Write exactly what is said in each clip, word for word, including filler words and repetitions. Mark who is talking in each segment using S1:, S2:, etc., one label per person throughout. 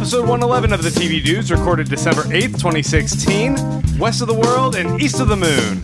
S1: episode one eleven of the T V Dudes, recorded December eighth, twenty sixteen, west of the world and east of the moon.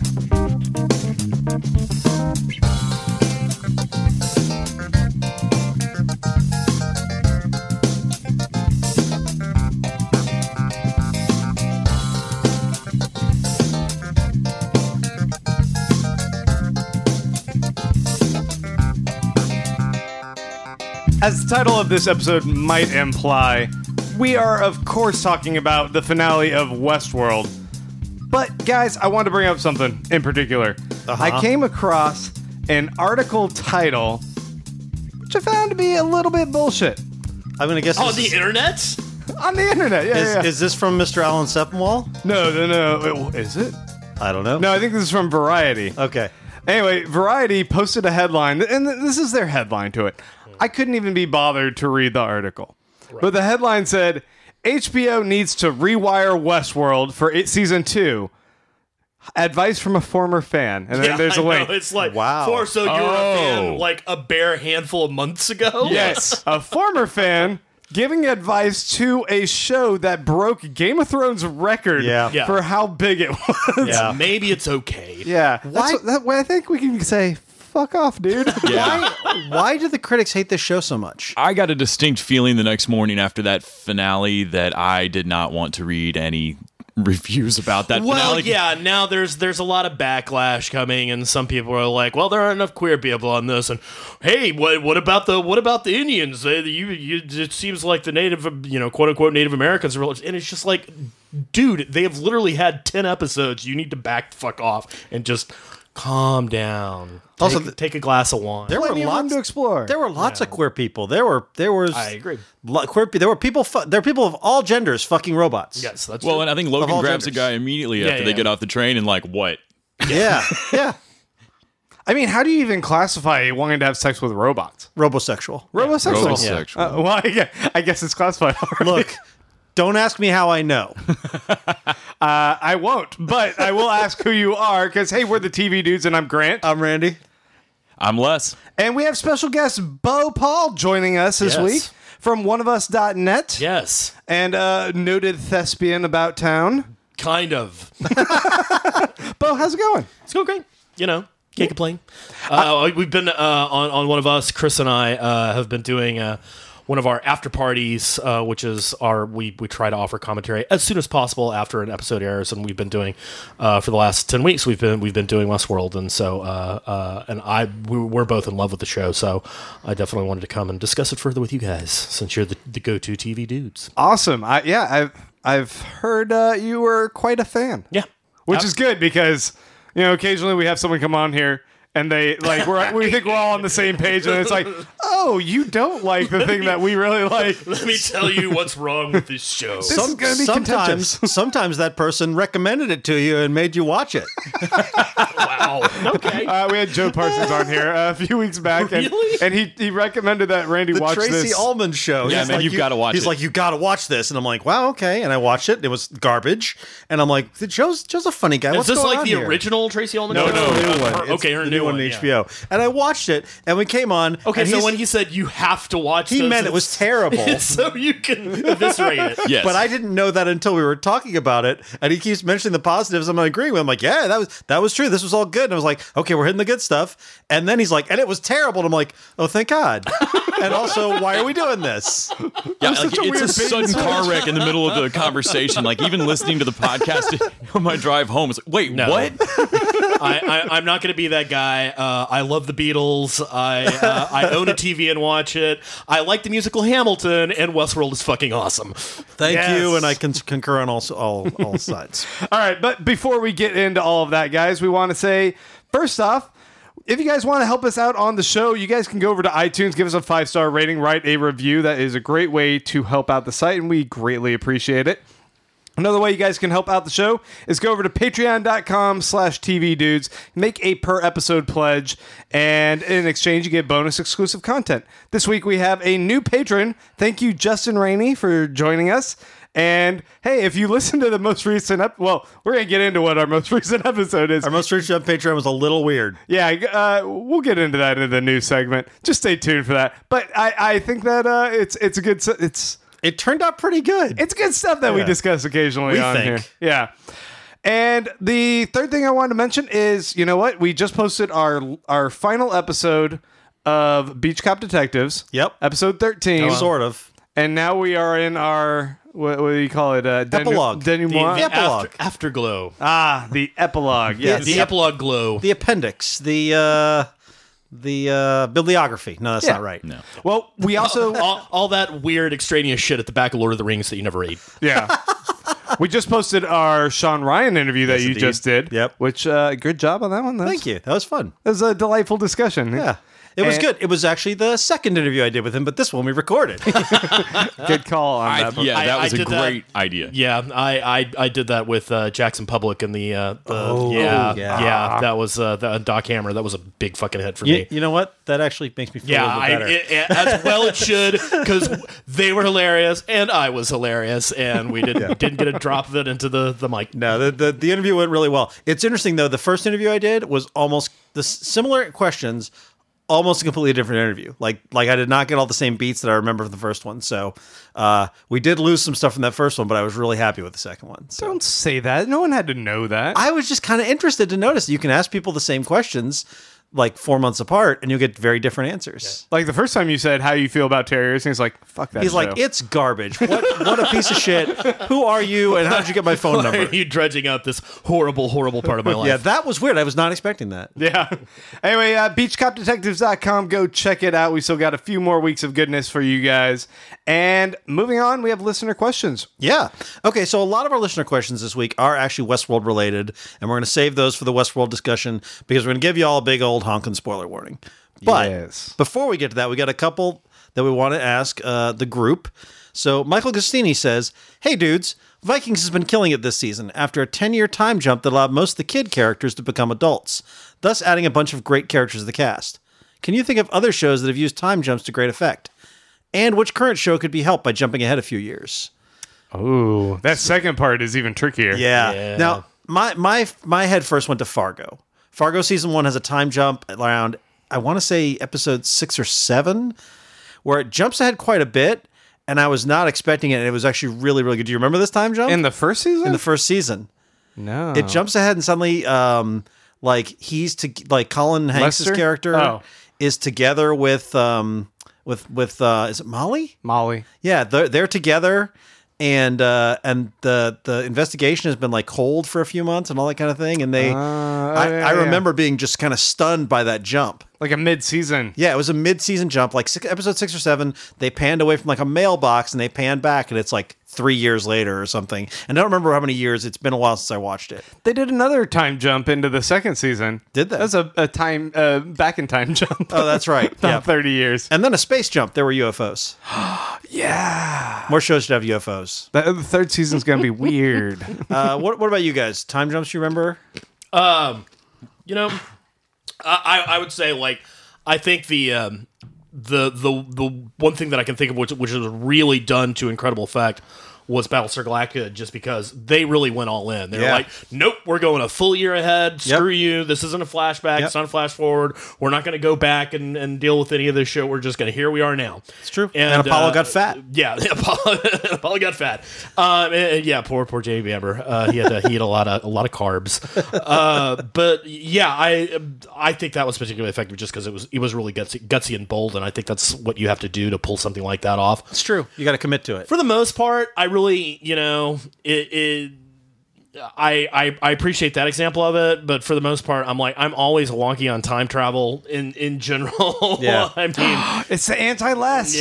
S1: As the title of this episode might imply, we are, of course, talking about the finale of Westworld. But, guys, I want to bring up something in particular. Uh-huh. I came across an article title, which I found to be a little bit bullshit.
S2: I'm going to guess...
S3: On the is, internet?
S1: On the internet, yeah,
S2: is,
S1: yeah.
S2: Is this from Mister Alan Sepinwall?
S1: No, no, no. Is it?
S2: I don't know.
S1: No, I think this is from Variety.
S2: Okay.
S1: Anyway, Variety posted a headline, and this is their headline to it. I couldn't even be bothered to read the article. Right. But the headline said, H B O needs to rewire Westworld for it, season two. Advice from a former fan. And then
S3: yeah,
S1: there's a link.
S3: Know. It's like,
S2: wow.
S3: For, so you're
S1: oh.
S3: a fan like a bare handful of months ago?
S1: Yes. A former fan giving advice to a show that broke Game of Thrones' record
S2: yeah.
S3: Yeah.
S1: for how big it was.
S3: Yeah. Maybe it's okay.
S1: Yeah.
S2: Why?
S1: That's what, that way I think we can say... Fuck off, dude.
S2: Yeah. Why, why do the critics hate this show so much?
S4: I got a distinct feeling the next morning after that finale that I did not want to read any reviews about that
S3: well,
S4: finale.
S3: yeah, now there's there's a lot of backlash coming, and some people are like, "Well, there aren't enough queer people on this." And hey, what what about the what about the Indians? They, you, you, it seems like the Native, you know, quote unquote Native Americans are, and it's just like, dude, they have literally had ten episodes. You need to back the fuck off and just calm down. Take, also, th- take a glass of wine.
S2: There
S1: Plenty
S2: were lots
S1: to explore.
S2: There were lots
S1: yeah.
S2: of queer people. There were there was.
S3: I agree.
S2: Lo- queer. There were people. Fu- there were people of all genders fucking robots.
S3: Yes, that's
S4: well,
S3: true.
S4: and I think Logan grabs
S2: genders.
S4: a guy immediately
S3: Yeah,
S4: after
S3: yeah.
S4: they get off the train and like, what?
S2: Yeah, yeah.
S1: I mean, how do you even classify wanting to have sex with robots?
S2: Robosexual.
S1: Robosexual.
S4: Robosexual.
S1: Uh, well, I guess, I guess it's classified already.
S2: Look, don't ask me how I know.
S1: uh, I won't, but I will ask who you are, because, hey, we're the T V Dudes, and I'm Grant.
S2: I'm Randy.
S4: I'm Les.
S1: And we have special guest Bo Paul joining us this
S3: Yes.
S1: week from one of us dot net.
S3: Yes,
S1: And a noted thespian about town.
S3: kind of.
S1: Bo, how's it going?
S3: It's going great. You know, can't complain. Uh, we've been uh, on on one of us. Chris and I uh, have been doing uh, one of our after parties, uh, which is our we we try to offer commentary as soon as possible after an episode airs, and we've been doing uh, for the last ten weeks. We've been we've been doing Westworld, and so uh, uh, and I we, we're both in love with the show, so I definitely wanted to come and discuss it further with you guys since you're the, the go to T V dudes.
S1: Awesome. I, yeah, I've, I've heard uh, you were quite a fan.
S3: Yeah,
S1: Which is good because, you know, occasionally we have someone come on here and they, like, we're, we think we're all on the same page, and it's like, oh, you don't like the thing that we really like.
S3: Let me tell you what's wrong with this show.
S1: This is gonna be
S2: sometimes,
S1: contentious.
S2: sometimes that person recommended it to you and made you watch it.
S3: Wow. Okay.
S1: Uh, we had Joe Parsons on here uh, a few weeks back, and,
S3: Really?
S1: and he, he recommended that Randy
S2: The
S1: watch
S2: Tracy
S1: this.
S2: Ullman show.
S4: Yeah,
S2: He's
S4: man,
S2: like,
S4: you've
S2: you-
S4: gotta watch
S2: He's
S4: it.
S2: like, you got to watch this, and I'm like, wow, okay. And I watched it. It was garbage, and I'm like, Joe's Joe's a funny guy.
S3: Is
S2: What's
S3: this
S2: going
S3: like
S2: on
S3: the
S2: here?
S3: original Tracy Ullman?
S4: No,
S3: show?
S4: no,
S3: Uh,
S2: New
S3: her-
S2: one. It's
S3: okay, her
S2: the
S3: new
S2: one
S3: one,
S2: on
S3: yeah.
S2: H B O. And I watched it, and we came on.
S3: Okay,
S2: and
S3: so
S2: he's-
S3: when he said you have to watch
S2: he
S3: this,
S2: meant it was terrible.
S3: so you can eviscerate it.
S4: Yes.
S2: But I didn't know that until we were talking about it, and he keeps mentioning the positives. I'm agreeing with him. I'm like, yeah, that was that was true. This was all good. And I was like, okay, we're hitting the good stuff. And then he's like, and it was terrible. And I'm like, oh, thank God. And also, why are we doing this?
S4: Yeah,
S1: such
S4: like,
S1: a
S4: it's
S1: weird
S4: a sudden
S1: bait and
S4: car wreck in the middle of the conversation. Like even listening to the podcast on my drive home, it's like, wait,
S3: No.
S4: what?
S3: I, I, I'm not going to be that guy. Uh, I love the Beatles. I uh, I own a T V and watch it. I like the musical Hamilton, and Westworld is fucking awesome.
S2: Thank
S1: Yes.
S2: you, and I can concur on all all, all sides.
S1: All right, but before we get into all of that, guys, we want to say, first off, if you guys want to help us out on the show, you guys can go over to iTunes, give us a five-star rating, write a review. That is a great way to help out the site, and we greatly appreciate it. Another way you guys can help out the show is go over to patreon.com slash TV dudes, make a per episode pledge, and in exchange you get bonus exclusive content. This week we have a new patron. Thank you, Justin Rainey, for joining us. And hey, if you listen to the most recent ep- well, we're going to get into what our most recent episode is.
S2: Our most recent Patreon was a little weird.
S1: Yeah, uh, we'll get into that in the news segment. Just stay tuned for that. But I, I think that uh, it's it's a good... It's
S2: It turned out pretty good.
S1: It's good stuff that we
S2: Yeah.
S1: discuss occasionally
S2: We
S1: on
S2: think.
S1: here. Yeah. And the third thing I wanted to mention is, you know what? We just posted our our final episode of Beach Cop Detectives.
S2: Yep.
S1: Episode thirteen.
S2: Sort of.
S1: And now we are in our, what, what do you call it? Uh, denu-
S2: Epilogue.
S3: The,
S1: denouement?
S3: the
S2: Epilogue.
S3: after, afterglow.
S1: Ah, the epilogue. Yes.
S3: The epilogue glow.
S2: The appendix. The uh, the uh, bibliography. No, that's
S1: Yeah.
S2: not right.
S4: No.
S1: Well, we also,
S3: all, all that weird extraneous shit at the back of Lord of the Rings that you never read.
S1: yeah. We just posted our Sean Ryan interview that
S2: Yes,
S1: you
S2: indeed.
S1: just did.
S2: Yep.
S1: Which, uh, good job on that one. That's,
S2: Thank you. That was fun.
S1: It was a delightful discussion.
S2: Yeah. It was
S1: And-
S2: good. It was actually the second interview I did with him, but this one we recorded.
S1: Good call on
S4: I,
S1: that. but-
S4: yeah,
S3: I-
S4: that
S3: I
S4: was a
S3: did that.
S4: great idea.
S3: Yeah, I I, I did that with uh, Jackson Public and the, uh, the
S2: Oh,
S3: yeah,
S2: yeah.
S3: yeah that was uh, the Doc Hammer. That was a big fucking hit for
S2: you,
S3: me.
S2: you know what? That actually makes me feel
S3: Yeah,
S2: a little
S3: I,
S2: bit better.
S3: it, it- as well it should, because they were hilarious and I was hilarious, and we didn't didn't get a drop of it into the the mic.
S2: No, the, the the interview went really well. It's interesting though. The first interview I did was almost the s- similar questions, almost a completely different interview. Like like I did not get all the same beats that I remember from the first one. So uh, we did lose some stuff from that first one, but I was really happy with the second one. So
S1: Don't say that. No one had to know that.
S2: I was just kind of interested to notice you can ask people the same questions like four months apart, and you'll get very different answers.
S1: Like the first time you said how you feel about terriers, and he's like, "Fuck that."
S2: He's
S1: show.
S2: like, it's garbage. What what a piece of shit. Who are you, and how did you get my phone
S3: Why
S2: number?
S3: are you dredging out this horrible, horrible part of my life?
S2: Yeah, that was weird. I was not expecting that.
S1: Yeah. Anyway, uh, beach cop detectives dot com. Go check it out. We still got a few more weeks of goodness for you guys. And moving on, we have listener questions.
S2: Yeah. Okay, so a lot of our listener questions this week are actually Westworld related, and we're going to save those for the Westworld discussion because we're going to give you all a big old honking spoiler warning. But
S1: Yes.
S2: before we get to that, we got a couple that we want to ask uh, the group. So Michael Gustini says, "Hey dudes, Vikings has been killing it this season after a ten-year time jump that allowed most of the kid characters to become adults, thus adding a bunch of great characters to the cast. Can you think of other shows that have used time jumps to great effect? And which current show could be helped by jumping ahead a few years?"
S1: Ooh, that second part is even trickier.
S2: Yeah.
S3: Yeah.
S2: Now, my my my head first went to Fargo. Fargo season one has a time jump around, I want to say episode six or seven, where it jumps ahead quite a bit, and I was not expecting it. And it was actually really, really good. Do you remember this time jump
S1: In the first season?
S2: in the first season?
S1: no.
S2: It jumps ahead, and suddenly, um, like he's to like Colin Hanks'
S1: Lester?
S2: character
S1: Oh.
S2: is together with um with with uh is it Molly?
S1: Molly.
S2: Yeah, they're they're together, and uh, and the the investigation has been like cold for a few months and all that kind of thing. And they,
S1: Uh, oh,
S2: I,
S1: yeah,
S2: I
S1: yeah.
S2: remember being just kind of stunned by that jump.
S1: Like a mid-season.
S2: Yeah, it was a mid-season jump, like six, episode six or seven. They panned away from like a mailbox, and they panned back, and it's like three years later or something. And I don't remember how many years. It's been a while since I watched it.
S1: They did another time jump into the second season.
S2: Did they?
S1: That's a, a time uh, back in time jump.
S2: Oh, that's right.
S1: Not
S2: Yeah.
S1: thirty years.
S2: And then a space jump. There were U F Os.
S1: Yeah.
S2: More shows should have U F Os.
S1: The, the third season's gonna be weird.
S2: Uh, what What about you guys? Time jumps? You remember?
S3: Um, you know, I I would say like I think the um, the the the one thing that I can think of which which is really done to incredible effect was Battlestar Galactica, just because they really went all in. They were
S2: Yeah.
S3: like, nope, we're going a full year ahead.
S2: Yep.
S3: Screw you. This isn't a flashback.
S2: Yep.
S3: It's not a flash forward. We're not going to go back and, and deal with any of this shit. We're just going to, here we are now.
S2: It's true. And Apollo got fat.
S3: Yeah, Apollo, Apollo got fat. Um, and- and yeah, poor poor Jamie Bamber. Uh, he had to, he had a lot of a lot of carbs. Uh, but yeah, I I think that was particularly effective just because it was it was really gutsy, gutsy and bold, and I think that's what you have to do to pull something like that off.
S2: It's true. You got to commit to it.
S3: For the most part, I really, you know, it, it I, I I appreciate that example of it, but for the most part, I'm like I'm always wonky on time travel in in general.
S2: Yeah.
S3: I mean,
S1: It's the anti-less.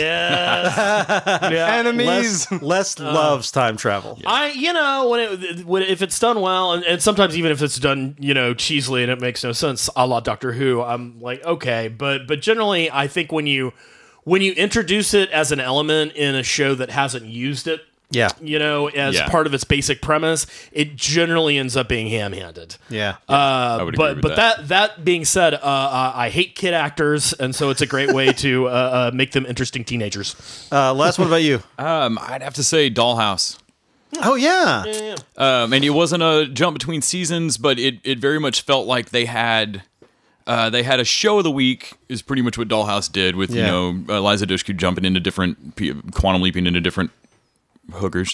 S3: yeah, yeah.
S1: Enemies.
S2: Les, Les loves time travel.
S3: I, you know, when it, when if it's done well, and, and sometimes even if it's done, you know, cheesily and it makes no sense, a la Doctor Who, I'm like, okay, but but generally, I think when you when you introduce it as an element in a show that hasn't used it,
S2: Yeah.
S3: you know, as
S4: Yeah.
S3: part of its basic premise, it generally ends up being ham-handed.
S2: Yeah.
S3: Uh,
S4: would agree
S3: but
S4: with
S3: but
S4: that.
S3: that. that being said, uh, uh, I hate kid actors, and so it's a great way to uh, uh, make them interesting teenagers.
S2: Uh, Les, what about you?
S4: Um, I'd have to say Dollhouse.
S2: Oh, yeah.
S4: Um, and it wasn't a jump between seasons, but it, it very much felt like they had uh, they had a show of the week is pretty much what Dollhouse did with
S2: Yeah.
S4: you know Eliza Dushku jumping into different p- quantum leaping into different hookers.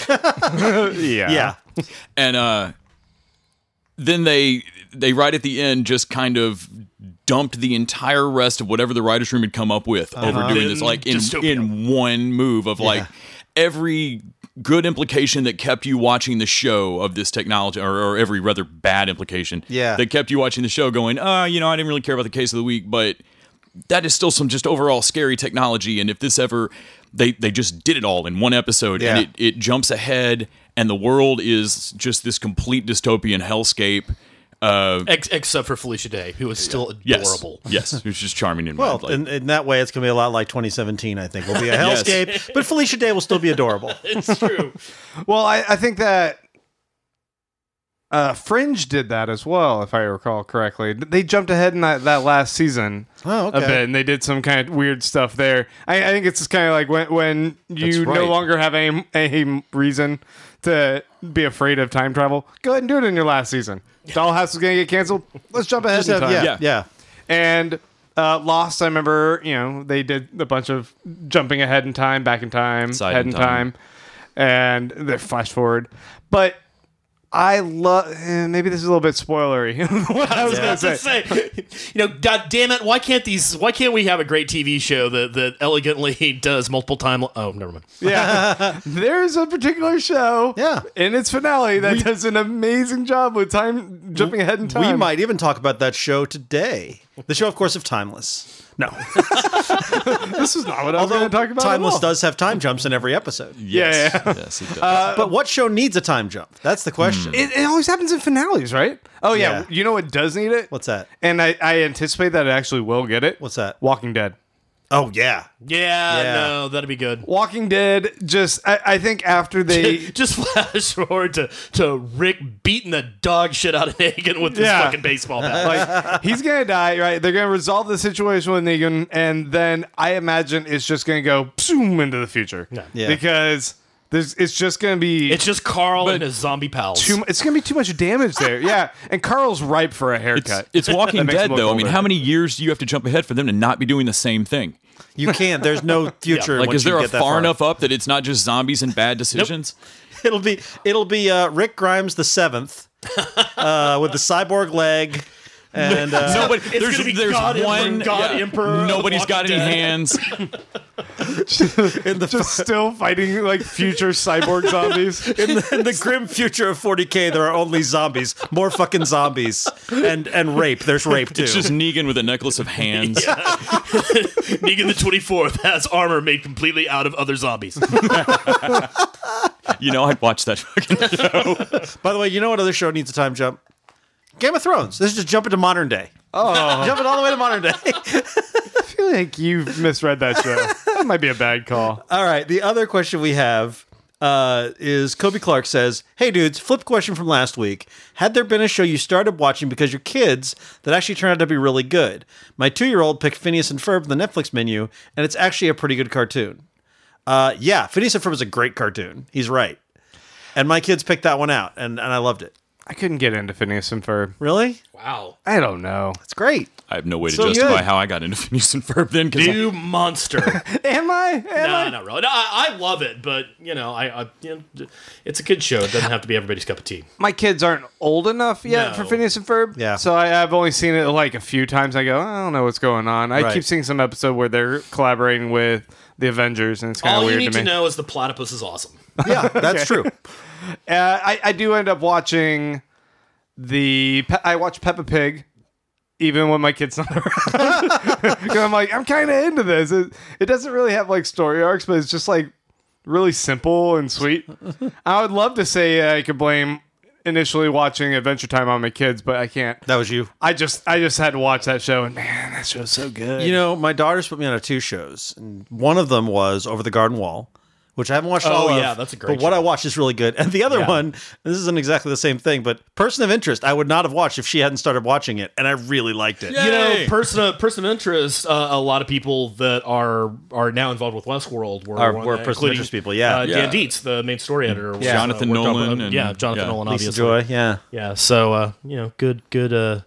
S1: Yeah.
S2: Yeah.
S4: And uh, then they they right at the end just kind of dumped the entire rest of whatever the writers' room had come up with over doing this,
S3: In
S4: like in
S3: dystopia.
S4: in one move of like every good implication that kept you watching the show of this technology, or, or every rather bad implication
S2: Yeah.
S4: that kept you watching the show, going, uh, you know, I didn't really care about the case of the week, but that is still some just overall scary technology. And if this ever, they they just did it all in one episode,
S2: Yeah.
S4: and it, it jumps ahead, and the world is just this complete dystopian hellscape. Uh,
S3: Ex- except for Felicia Day, who is still
S4: yes,
S3: adorable.
S4: yes, it was just charming and
S2: Well,
S4: like,
S2: in, in that way, it's going to be a lot like twenty seventeen, I think. Will be a
S4: Yes.
S2: hellscape, but Felicia Day will still be adorable.
S3: It's true.
S1: Well, I, I think that uh, Fringe did that as well, if I recall correctly. They jumped ahead in that, that last season
S2: Oh, okay.
S1: a bit, and they did some kind of weird stuff there. I, I think it's just kind of like when when you
S4: That's
S1: no
S4: right.
S1: longer have any, any reason to be afraid of time travel. Go ahead and do it in your last season. Dollhouse is going to get canceled. Let's jump ahead
S2: Just
S1: in
S2: have-
S1: time.
S2: yeah,
S4: Yeah.
S2: yeah.
S1: And uh, Lost, I remember, you know, they did a bunch of jumping ahead in time, back in time,
S4: Side
S1: ahead
S4: in
S1: in time, and they flash forward. But I love. Eh, maybe this is a little bit spoilery. What I was
S3: I
S1: going
S3: was
S1: to
S3: about
S1: say.
S3: to say, you know, God damn it! Why can't these? Why can't we have a great T V show that that elegantly does multiple time? Oh, never mind.
S1: Yeah, there's a particular show.
S2: Yeah.
S1: in its finale that does an amazing job with time jumping ahead in time.
S2: We might even talk about that show today. The show, of course, of Timeless. No.
S1: This is not what I was
S2: Although
S1: going to talk about. at
S2: Timeless
S1: all.
S2: does have time jumps in every episode.
S4: yes,
S1: Yeah, yeah.
S4: yes, it does.
S2: But what show needs a time jump? That's the question.
S1: It, it always happens in finales, right? Oh yeah.
S2: Yeah.
S1: You know what does need it?
S2: What's that?
S1: And I, I anticipate that it actually will get it.
S2: What's that?
S1: Walking Dead.
S2: Oh, yeah.
S3: Yeah,
S2: Yeah.
S3: no, that'd be good.
S1: Walking Dead. Just I, I think after they
S3: Just flash forward to, to Rick beating the dog shit out of Negan with this
S1: Yeah.
S3: fucking baseball bat.
S1: like he's gonna die, right? They're gonna resolve the situation with Negan, and then I imagine it's just gonna go zoom into the future.
S2: Yeah.
S1: Because there's it's just gonna be
S3: It's just Carl and his zombie pals.
S1: too. mu- It's gonna be too much damage there. Yeah, and Carl's ripe for a
S4: It's,
S1: haircut.
S4: it's Walking
S1: That makes
S4: Dead,
S1: him look
S4: though. I mean,
S1: older.
S4: how many years do you have to jump ahead for them to not be doing the same thing?
S2: You can't. There's no future.
S4: Like,
S2: once
S4: is there
S2: you
S4: a
S2: get that
S4: far enough up that it's not just zombies and bad decisions?
S2: It'll be it'll be uh, Rick Grimes the seventh uh, with the cyborg leg. And uh,
S4: Nobody,
S3: It's
S4: there's
S3: gonna be
S4: there's
S3: God
S4: one
S3: Emperor, God
S4: yeah,
S3: Emperor of
S4: Nobody's
S3: Walking
S4: got any
S3: Dead.
S4: hands.
S2: in the
S1: just still fighting like future cyborg zombies.
S2: in the, in the grim future of forty K, there are only zombies, more fucking zombies, and and rape. There's rape too.
S4: It's just Negan with a necklace of hands.
S3: Negan the twenty-fourth has armor made completely out of other zombies.
S4: You know, I'd watch that fucking show.
S2: By the way, you know what other show needs a time jump? Game of Thrones. This is just jumping to modern day.
S1: Oh,
S2: Jumping all the way to modern day.
S1: I feel like you've misread that show. That might be a bad call.
S2: All right. The other question we have uh, is Kobe Clark says, "Hey dudes, flip question from last week. Had there been a show you started watching because you're kids that actually turned out to be really good? My two-year-old picked Phineas and Ferb in the Netflix menu, and it's actually a pretty good cartoon." Uh, yeah, Phineas and Ferb is a great cartoon. He's right. And my kids picked that one out, and, and I loved it.
S1: I couldn't get into Phineas and Ferb.
S2: Really?
S3: Wow.
S1: I don't know.
S2: It's great.
S4: I have no way to
S2: So
S4: justify
S2: good.
S4: how I got into Phineas and Ferb then. 'cause I-
S3: You monster.
S1: Am I? Am
S3: no,
S1: I?
S3: not really. No, I, I love it, but you know, I, I you know, it's a kid show. It doesn't have to be everybody's cup of tea.
S1: My kids aren't old enough yet
S3: No.
S1: for Phineas and Ferb.
S2: Yeah.
S1: So I, I've only seen it like a few times. I go, I don't know what's going on. I
S2: Right.
S1: keep seeing some episode where they're collaborating with the Avengers, and it's kind of
S3: All you
S1: weird
S3: need
S1: to
S3: to
S1: me.
S3: know is the platypus is awesome.
S2: Yeah, that's true.
S1: Uh, I, I do end up watching the. Pe- I watch Peppa Pig, even when my kid's not around. 'Cause I'm like, I'm kind of into this. It, it doesn't really have like story arcs, but it's just like really simple and sweet. I would love to say I could blame initially watching Adventure Time on my kids, but I can't.
S2: That was you.
S1: I just I just had to watch that show, and man, that show's so good.
S2: You know, my daughters put me on two shows, and one of them was Over the Garden Wall, which I haven't watched
S3: Oh,
S2: all of.
S3: yeah, that's a great
S2: But what
S3: show.
S2: I watched is really good. And the other
S3: Yeah.
S2: one, this isn't exactly the same thing, but Person of Interest, I would not have watched if she hadn't started watching it, and I really liked it.
S4: Yeah.
S3: You know,
S4: Yay.
S3: person of, person of interest. Uh, a lot of people that are are now involved with Westworld were,
S2: Are-
S3: one-
S2: were person of
S3: including,
S2: interest people, yeah.
S3: Uh,
S4: Yeah.
S3: Dan Dietz, the main story editor, was,
S4: Jonathan
S3: uh, worked on-
S4: Nolan
S3: uh,
S4: and-
S3: yeah, Jonathan
S4: yeah.
S3: Nolan,
S2: Lisa
S3: obviously.
S2: Joy, yeah.
S3: Yeah, so uh, you know, good, good, uh,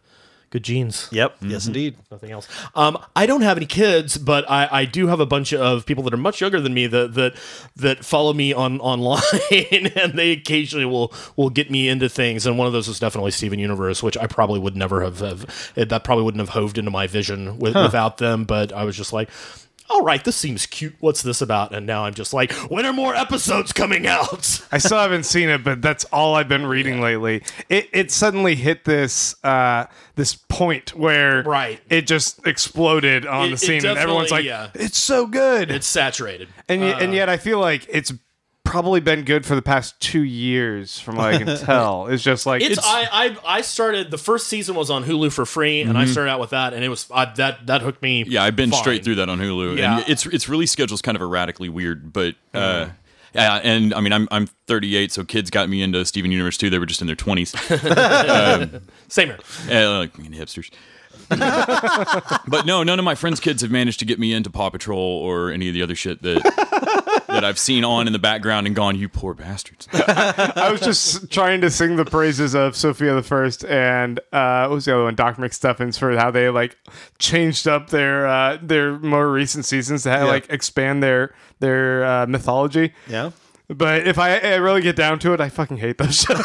S3: Good genes.
S2: Yep. Yes, indeed.
S3: Nothing else. Um, I don't have any kids, but I, I do have a bunch of people that are much younger than me that that that follow me on online, and they occasionally will will get me into things. And one of those is definitely Steven Universe, which I probably would never have, have that probably wouldn't have hoved into my vision with, huh. without them. But I was just like, all right, this seems cute. What's this about? And now I'm just like, when are more episodes coming out?
S1: I still haven't seen it, but that's all I've been reading yeah. lately. It it suddenly hit this uh, this point where
S3: right.
S1: it just exploded on
S3: it,
S1: the scene, and everyone's like,
S3: yeah.
S1: "It's so good."
S3: It's saturated,
S1: and y-
S3: uh,
S1: and yet I feel like it's probably been good for the past two years, from what I can tell. It's just like
S3: it's.
S1: it's
S3: I, I I started the first season was on Hulu for free, and mm-hmm. I started out with that, and it was I, that that hooked me.
S4: Yeah, I've been
S3: fine.
S4: straight through that on Hulu,
S3: yeah.
S4: and it's it's really schedule's kind of erratically weird, but. Uh, Yeah, and I mean, I'm I'm thirty-eight, so kids got me into Steven Universe too. They were just in their twenties. um,
S3: Same here.
S4: Uh, like hipsters. But no, none of my friends' kids have managed to get me into Paw Patrol or any of the other shit that that I've seen on in the background and gone, you poor bastards.
S1: I was just trying to sing the praises of Sophia the First and uh, what was the other one? Doctor McStuffins, for how they like changed up their uh, their more recent seasons to have,
S2: Yeah.
S1: like expand their their uh, mythology.
S2: Yeah.
S1: But if I, I really get down to it, I fucking hate those shows.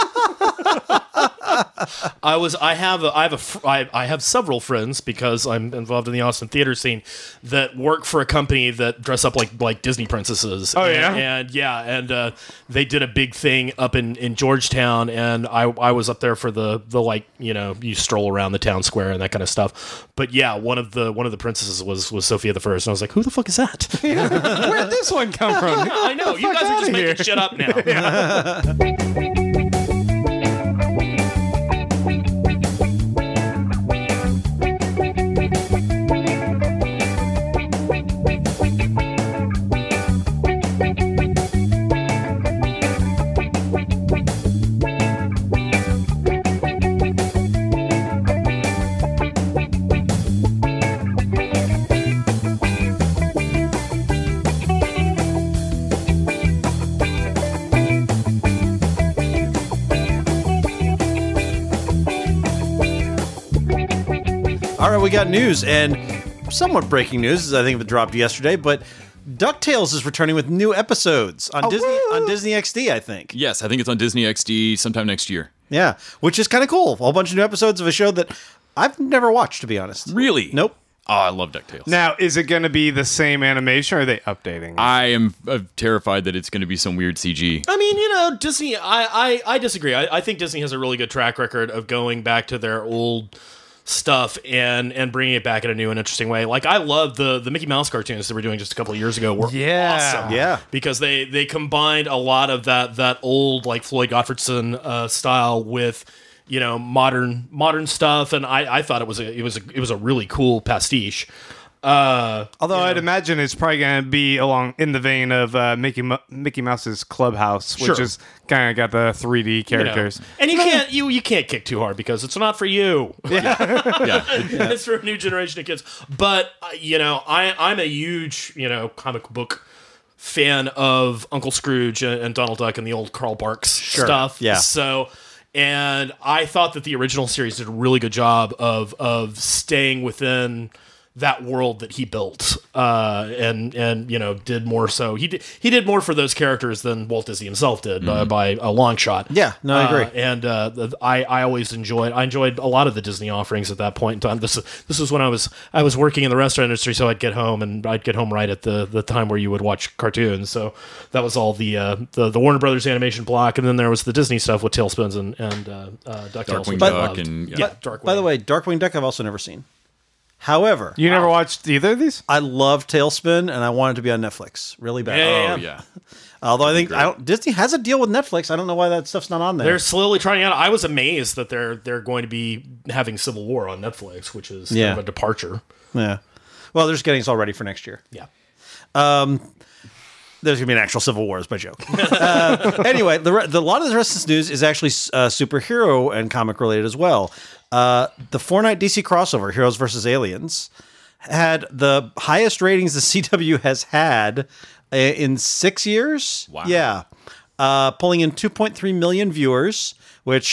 S3: I was. I have. A, I have a. fr- I, I have several friends because I'm involved in the Austin theater scene that work for a company that dress up like like Disney princesses.
S1: Oh
S3: and,
S1: yeah,
S3: and yeah, and uh, they did a big thing up in, in Georgetown, and I I was up there for the the like you know you stroll around the town square and that kind of stuff. But yeah, one of the one of the princesses was was Sophia the First, and I was like, who the fuck is that?
S1: Where'd this one come from?
S3: I know you guys are just making shit up now.
S1: Yeah.
S2: All right, we got news, and somewhat breaking news. I think it dropped yesterday, but DuckTales is returning with new episodes on
S1: Oh,
S2: Disney
S1: woo!
S2: on Disney X D, I think.
S4: Yes, I think it's on Disney X D sometime next year.
S2: Yeah, which is kind of cool. A whole bunch of new episodes of a show that I've never watched, to be honest.
S4: Really?
S2: Nope.
S4: Oh, I love DuckTales.
S1: Now, is it going to be the same animation, or are they updating it?
S4: I am uh, terrified that it's going to be some weird C G.
S3: I mean, you know, Disney, I, I, I disagree. I, I think Disney has a really good track record of going back to their old stuff and and bringing it back in a new and interesting way. Like, I love the the Mickey Mouse cartoons that we're doing just a couple of years ago. Were
S1: Yeah.
S3: awesome.
S2: Yeah.
S3: Because they, they combined a lot of that that old, like, Floyd Gottfredson uh, style with, you know, modern modern stuff. And I, I thought it was a it was a, it was a really cool pastiche. Uh,
S1: Although
S3: you know.
S1: I'd imagine it's probably going to be along in the vein of uh, Mickey Mo- Mickey Mouse's Clubhouse, which
S3: Sure.
S1: is kind of got the three D
S3: you know.
S1: characters.
S3: And you can't you you can't kick too hard because it's not for you.
S4: Yeah.
S3: It's for a new generation of kids. But uh, you know, I I'm a huge you know comic book fan of Uncle Scrooge and, and Donald Duck and the old Carl Barks stuff.
S2: Yeah.
S3: So, and I thought that the original series did a really good job of of staying within that world that he built, uh, and and you know did more so he did he did more for those characters than Walt Disney himself did uh, by a long shot.
S2: Yeah, no, I agree.
S3: Uh, and uh, the, I I always enjoyed I enjoyed a lot of the Disney offerings at that point in time. This this was when I was I was working in the restaurant industry, so I'd get home and I'd get home right at the, the time where you would watch cartoons. So that was all the uh, the the Warner Brothers animation block, and then there was the Disney stuff with Tailspins and and uh, uh, DuckTales.
S4: Darkwing
S3: which I
S4: Duck
S3: loved.
S4: and-
S3: yeah,
S4: yeah.
S3: Darkwing.
S2: By the way, Darkwing Duck I've also never seen. However,
S1: You never watched either of these?
S2: I love Tailspin, and I want it to be on Netflix really bad.
S3: Yeah,
S4: Oh, yeah.
S2: Although I think I don't, Disney has a deal with Netflix. I don't know why that stuff's not on there.
S3: they're slowly trying out. I was amazed that they're they're going to be having Civil War on Netflix, which is
S2: Yeah.
S3: kind of a departure.
S2: yeah. Well, they're just getting us all ready for next year.
S3: Yeah.
S2: There's gonna be an actual Civil War, is my joke. uh, anyway, the, re- the a lot of the rest of this news is actually uh, superhero and comic related as well. Uh, the Fortnite D C crossover, Heroes versus Aliens, had the highest ratings the C W has had uh, in six years.
S4: Wow.
S2: Yeah, uh, pulling in two point three million viewers, which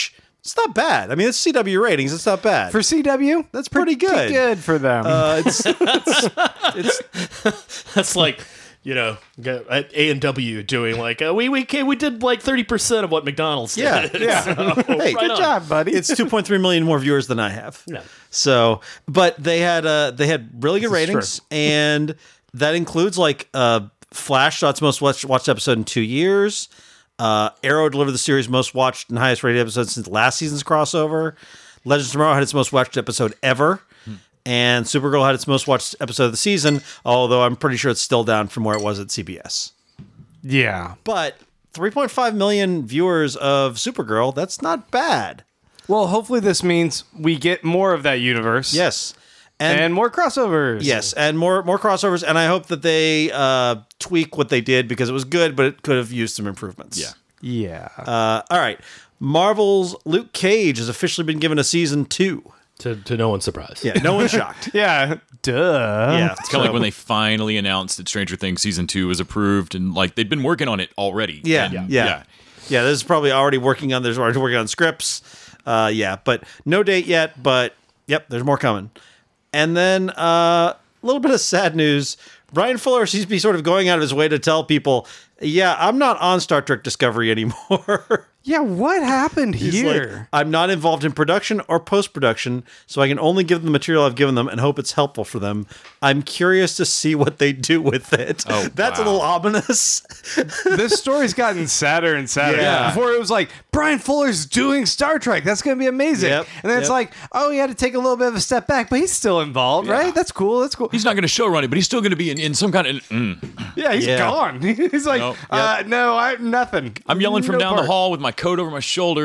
S2: It's not bad. I mean, it's C W ratings. It's not bad.
S1: For C W,
S2: That's pretty good.
S1: good for them.
S2: uh, it's, it's, it's
S3: That's like, you know, A and W doing like, uh, we we came, we did like thirty percent of what McDonald's did.
S2: Yeah, yeah.
S3: So,
S2: Hey,
S3: right
S1: good
S3: on.
S1: job, buddy.
S2: it's two point three million more viewers than I have.
S3: Yeah.
S2: So, but they had uh they had really good
S1: This is
S2: ratings, and that includes like uh Flash saw its most watched, watched episode in two years. Uh, Arrow delivered the series' most watched and highest rated episode since last season's crossover. Legends of Tomorrow had its most watched episode ever. And Supergirl had its most watched episode of the season, although I'm pretty sure it's still down from where it was at C B S.
S1: yeah.
S2: But three point five million viewers of Supergirl, that's not bad.
S1: Well, hopefully this means we get more of that universe.
S2: Yes.
S1: And, more crossovers.
S2: Yes, and more more crossovers, and I hope that they uh, tweak what they did because it was good, but it could have used some improvements.
S4: Yeah.
S1: Yeah.
S2: Uh, all right. Marvel's Luke Cage has officially been given a season two.
S3: To, to no one's surprise.
S2: Yeah, no one's shocked.
S1: yeah. Duh.
S2: Yeah,
S4: It's kind of like when they finally announced that Stranger Things season two was approved, and like they'd been working on it already.
S2: Yeah,
S4: And,
S2: yeah, yeah. yeah this is probably already working on. There's already working on scripts. Uh, yeah, but no date yet. But yep, there's more coming. And then uh, a little bit of sad news. Brian Fuller seems to be sort of going out of his way to tell people, yeah, I'm not on Star Trek Discovery anymore.
S1: Yeah, what happened
S2: He's like,
S1: here?
S2: I'm not involved in production or post-production, so I can only give them the material I've given them and hope it's helpful for them. I'm curious to see what they do with it.
S4: Oh,
S2: That's a
S4: wow.
S2: little ominous.
S1: This story's gotten sadder and sadder.
S2: Yeah.
S1: Before it was like, Brian Fuller's doing Star Trek. That's going to be amazing.
S2: Yep,
S1: And then it's
S2: yep.
S1: like, oh, he had to take a little bit of a step back, but he's still involved, right? That's cool. That's cool.
S4: He's not going to show run it, but he's still going to be in, in some kind of. Mm.
S1: yeah, he's
S2: Yeah.
S1: gone. He's like,
S4: Nope.
S1: uh, no, I nothing.
S4: I'm yelling from
S1: No
S4: down
S1: part.
S4: the hall with my coat over my shoulder.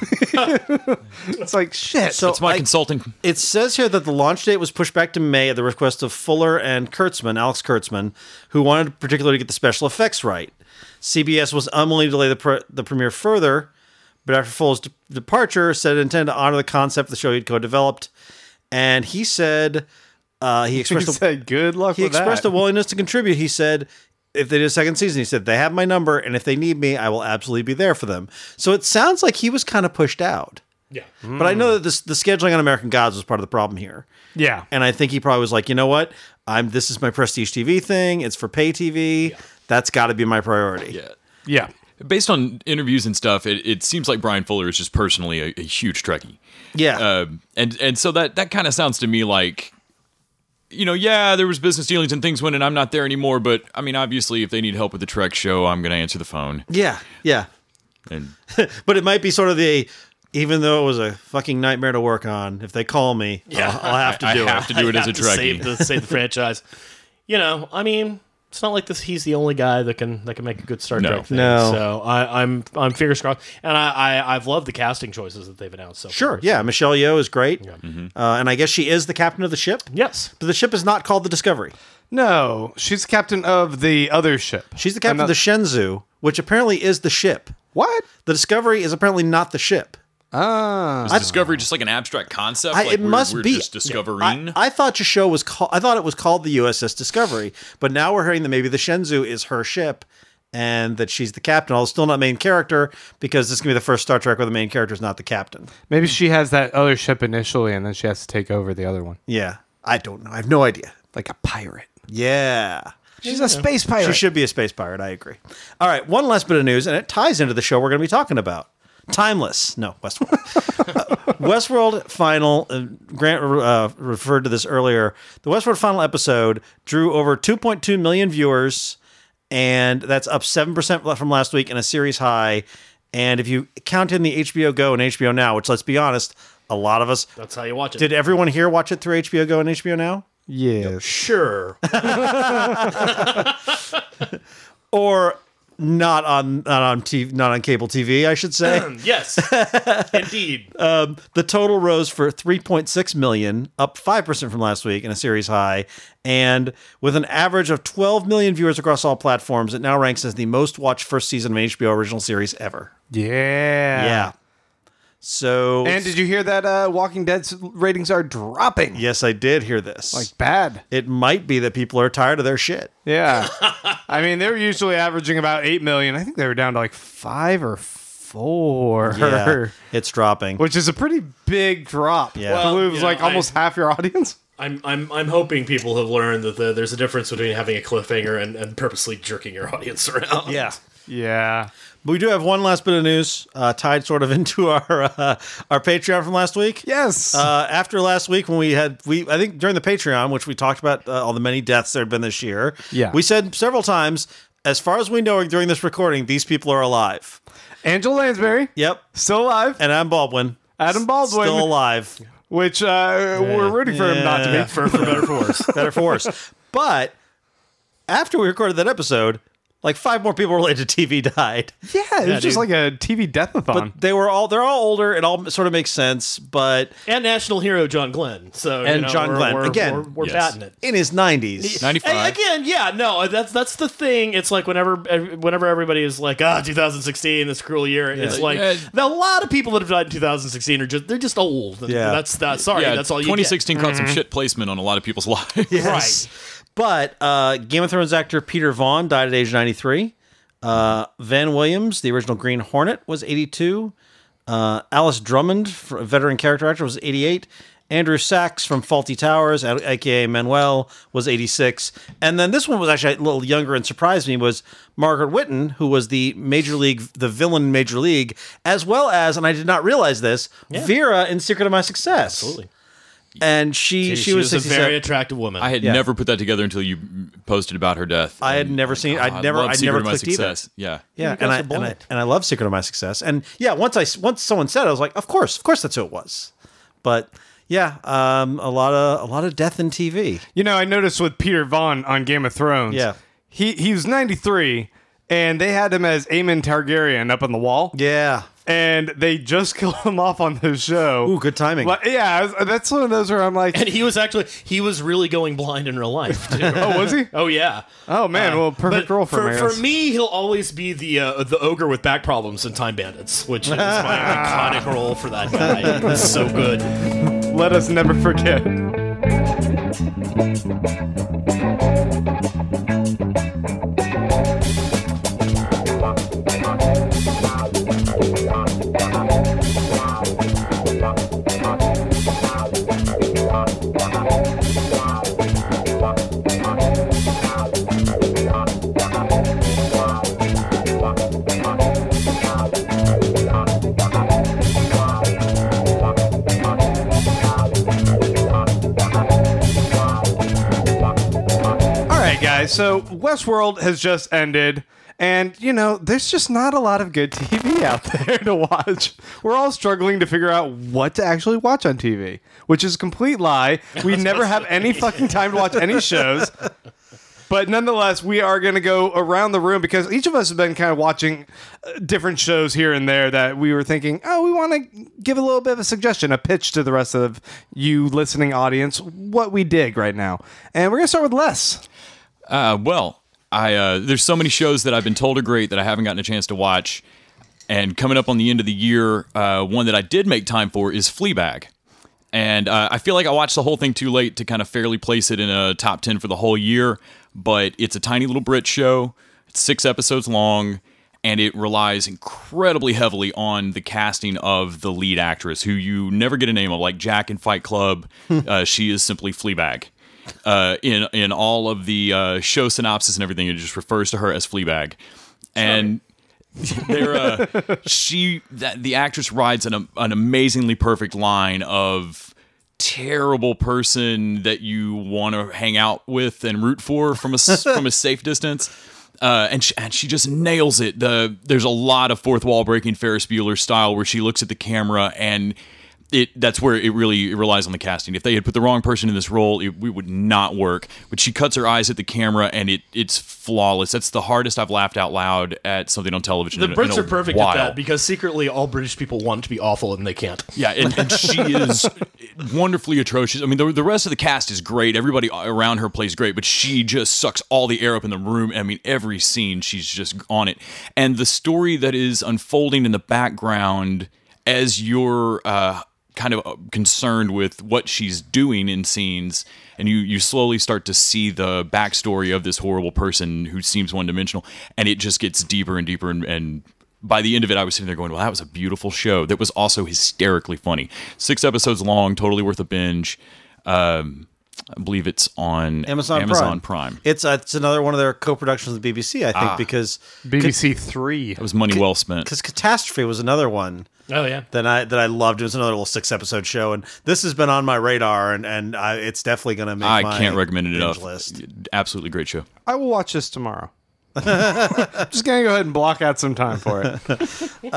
S1: It's like, shit.
S2: So
S4: That's my
S2: I-
S4: consulting.
S2: It says here that the launch date was pushed back to May at the request of Fuller and Kurtzman, Alex Kurtzman, who wanted particularly to get the special effects right. C B S was unwilling to delay the, pre- the premiere further, but after Fuller's de- departure, said it intended to honor the concept of the show he'd co-developed. And he said uh, he
S1: he
S2: expressed a,
S1: said, good luck
S2: he
S1: with
S2: expressed
S1: that.
S2: a willingness to contribute. He said, if they did a second season, he said, they have my number, and if they need me, I will absolutely be there for them. So it sounds like he was kind of pushed out.
S3: Yeah.
S2: But I know that this, the scheduling on American Gods was part of the problem here.
S1: yeah.
S2: And I think he probably was like, you know what? I'm this is my prestige T V thing. It's for pay T V. That's got to be my priority.
S4: Yeah.
S1: Yeah.
S4: Based on interviews and stuff, it, it seems like Brian Fuller is just personally a, a huge Trekkie.
S2: Yeah.
S4: Uh, and and so that that kind of sounds to me like, you know, yeah, there was business dealings and things went, and I'm not there anymore. But I mean, obviously, if they need help with the Trek show, I'm going to answer the phone.
S2: yeah. Yeah.
S4: And
S2: But it might be sort of the, even though it was a fucking nightmare to work on, if they call me,
S3: Yeah.
S2: I'll, I'll have to
S4: I
S2: do
S4: have
S2: it.
S4: to do it
S3: I
S4: as a
S3: have to save
S4: Trekkie.
S3: the, save the franchise. You know, I mean, it's not like this. He's the only guy that can that can make a good Star
S4: No.
S3: Trek thing.
S2: No.
S3: So I, I'm I'm fingers crossed, and I, I I've loved the casting choices that they've announced so
S2: Sure.
S3: far.
S2: Yeah. Michelle Yeoh is great.
S4: Mm-hmm.
S2: Uh, and I guess she is the captain of the ship.
S3: Yes.
S2: But the ship is not called the Discovery.
S1: No, she's captain of the other ship.
S2: She's the captain
S1: Ano-
S2: of the Shenzhou, which apparently is the ship.
S1: What?
S2: The Discovery is apparently not the ship.
S1: Ah.
S4: is Discovery just like an abstract concept?
S2: I,
S4: like
S2: it
S4: we're,
S2: must
S4: we're
S2: be.
S4: just discovering.
S2: I, I thought your show was called. I thought it was called the U S S Discovery, but now we're hearing that maybe the Shenzhou is her ship, and that she's the captain. Although still not main character, because this is gonna be the first Star Trek where the main character is not the captain.
S1: Maybe she has that other ship initially, and then she has to take over the other one.
S2: Yeah, I don't know. I have no idea.
S1: Like a pirate.
S2: Yeah.
S1: She's a space pirate.
S2: She should be a space pirate. I agree. All right, one last bit of news, and it ties into the show we're going to be talking about. Timeless. No, Westworld. uh, Westworld final. Uh, Grant uh, referred to this earlier. The Westworld final episode drew over two point two million viewers, and that's up seven percent from last week and a series high. And if you count in the H B O Go and H B O Now, which let's be honest, a lot of us
S3: That's how you watch it.
S2: did. Everyone here watch it through H B O Go and H B O Now?
S1: Yes.
S3: Sure.
S2: Or not on not on T V, not on cable T V, I should say.
S3: Yes. Indeed.
S2: Um, the total rose for three point six million, up five percent from last week and a series high. And with an average of twelve million viewers across all platforms, it now ranks as the most watched first season of an H B O original series ever.
S1: Yeah.
S2: Yeah. So,
S1: And did you hear that uh, Walking Dead's ratings are dropping?
S2: yes, I did hear this.
S1: Like bad.
S2: it might be that people are tired of their shit.
S1: Yeah. I mean, they were usually averaging about eight million. I think they were down to like five or four.
S2: Yeah, it's dropping.
S1: Which is a pretty big drop.
S2: Yeah.
S1: Well,
S3: Well,
S1: it was
S3: you know,
S1: like almost
S3: I-
S1: half your audience.
S3: I'm I'm I'm hoping people have learned that the, there's a difference between having a cliffhanger and, and purposely jerking your audience around.
S2: Yeah.
S1: Yeah.
S2: But we do have one last bit of news uh, tied sort of into our uh, our Patreon from last week.
S1: Yes.
S2: Uh, after last week, when we had we I think during the Patreon, which we talked about uh, all the many deaths there had been this year.
S1: Yeah.
S2: We said several times, as far as we know during this recording, these people are alive.
S1: Angela Lansbury,
S2: Yep.
S1: still alive.
S2: And Adam Baldwin.
S1: Adam Baldwin.
S2: Still alive.
S1: Which uh, we're rooting for him not to
S2: Yeah.
S1: be.
S3: For, for better or for worse.
S2: Better for worse. But after we recorded that episode, like five more people related to T V died.
S1: Yeah, it was just
S3: dude.
S1: like a T V death-a-thon.
S2: But they were all they're all older. It all sort of makes sense. But
S3: And national hero John Glenn. So
S2: And
S3: you know,
S2: John
S3: we're,
S2: Glenn.
S3: we're,
S2: Again,
S3: we're, we're
S4: yes.
S3: batting it.
S2: in his nineties.
S4: ninety-five.
S3: And again, yeah, no, that's that's the thing. It's like whenever whenever everybody is like, ah, twenty sixteen, this cruel year. It's like
S4: Yeah.
S3: a lot of people that have died in two thousand sixteen are just they're just old.
S2: Yeah.
S3: that's that. Sorry,
S4: yeah,
S3: that's all you
S4: twenty
S3: get.
S4: sixteen caught some shit placement on a lot of people's lives.
S2: Yes. But uh, Game of Thrones actor Peter Vaughn died at age ninety-three. Uh, Van Williams, the original Green Hornet, was eighty-two. Uh, Alice Drummond, a veteran character actor, was eighty-eight. Andrew Sachs from Fawlty Towers, a k a. Manuel, was eighty-six. And then this one was actually a little younger and surprised me, was Margaret Whitten, who was the Major League, the villain in Major League, as well as, and I did not realize this, Vera in Secret of My Success.
S3: Absolutely.
S2: And she, she,
S3: She,
S2: was,
S3: was a very
S2: 67.
S3: attractive woman.
S4: I had
S2: Yeah.
S4: never put that together until you posted about her death.
S2: I had
S4: And,
S2: never seen-
S4: oh,
S2: I'd
S4: I
S2: never-
S4: love
S2: I'd
S4: Secret
S2: never
S4: of My
S2: clicked either.
S4: Success. Yeah.
S2: Yeah,
S3: You
S2: and
S3: guys
S2: I,
S3: are
S2: and I
S3: blind.
S2: and I love Secret of My Success, and yeah, once I once someone said it, I was like, of course, of course, that's who it was. But yeah, um, a lot of a lot of death in T V.
S1: You know, I noticed with Peter Vaughn on Game of Thrones.
S2: Yeah.
S1: He he was ninety-three, and they had him as Aemon Targaryen up on the wall.
S2: Yeah,
S1: And they just killed him off on the show.
S2: ooh, good timing.
S1: But yeah, I was- that's one of those where I'm like,
S3: and he was actually he was really going blind in real life too.
S1: oh, was he?
S3: Oh yeah.
S1: Oh man, well, perfect
S3: But
S1: role for,
S3: for,
S1: him. I
S3: for
S1: guess.
S3: me, he'll always be the uh, the ogre with back problems in Time Bandits, which is my iconic role for that guy. He's so good.
S1: Let us never forget. All right, guys. So Westworld has just ended, and you know, there's just not a lot of good T V out there to watch. We're all struggling to figure out what to actually watch on T V, which is a complete lie. We never have any fucking time to watch any shows. But nonetheless, we are going to go around the room because each of us have been kind of watching uh, different shows here and there that we were thinking, oh, we want to give a little bit of a suggestion, a pitch to the rest of you listening audience, what we dig right now. And we're going to start with Les.
S4: Uh, well, I uh, there's so many shows that I've been told are great that I haven't gotten a chance to watch. And coming up on the end of the year, uh, one that I did make time for is Fleabag. And uh, I feel like I watched the whole thing too late to kind of fairly place it in a top ten for the whole year. But it's a tiny little Brit show. It's six episodes long, and it relies incredibly heavily on the casting of the lead actress, who you never get a name of, like Jack in Fight Club. uh, she is simply Fleabag. Uh, in in all of the uh, show synopsis and everything, it just refers to her as Fleabag. And there, uh, she that the actress rides an an amazingly perfect line of terrible person that you want to hang out with and root for from a s- from a safe distance. Uh, and, she, and she just nails it. The there's a lot of fourth wall breaking Ferris Bueller style where she looks at the camera and it that's where it really it relies on the casting. If they had put the wrong person in this role, it, it would not work. But she cuts her eyes at the camera and it it's flawless. That's the hardest I've laughed out loud at something on television.
S3: The
S4: in, a-
S3: Brits
S4: in a
S3: are perfect
S4: while.
S3: at that because secretly all British people want to be awful and they can't.
S4: Yeah, and, and she is wonderfully atrocious. I mean, the, the rest of the cast is great. Everybody around her plays great, but she just sucks all the air up in the room. I mean, every scene, she's just on it. And the story that is unfolding in the background as you're uh, kind of concerned with what she's doing in scenes, and you, you slowly start to see the backstory of this horrible person who seems one-dimensional, and it just gets deeper and deeper and, and by the end of it, I was sitting there going, well, that was a beautiful show. That was also hysterically funny. Six episodes long, totally worth a binge. Um, I believe it's on
S2: Amazon,
S4: Amazon
S2: Prime.
S4: Prime.
S2: It's uh, it's another one of their co-productions with the B B C, I think, because
S1: B B C Three.
S4: That was money well spent.
S2: because Catastrophe was another one
S3: Oh yeah.
S2: that I that I loved. It was another little six episode show, and this has been on my radar, and and I, it's definitely going to make.
S4: I
S2: my
S4: can't recommend it
S2: binge
S4: enough.
S2: List.
S4: Absolutely great show.
S1: I will watch this tomorrow. Just gonna go ahead and block out some time for it.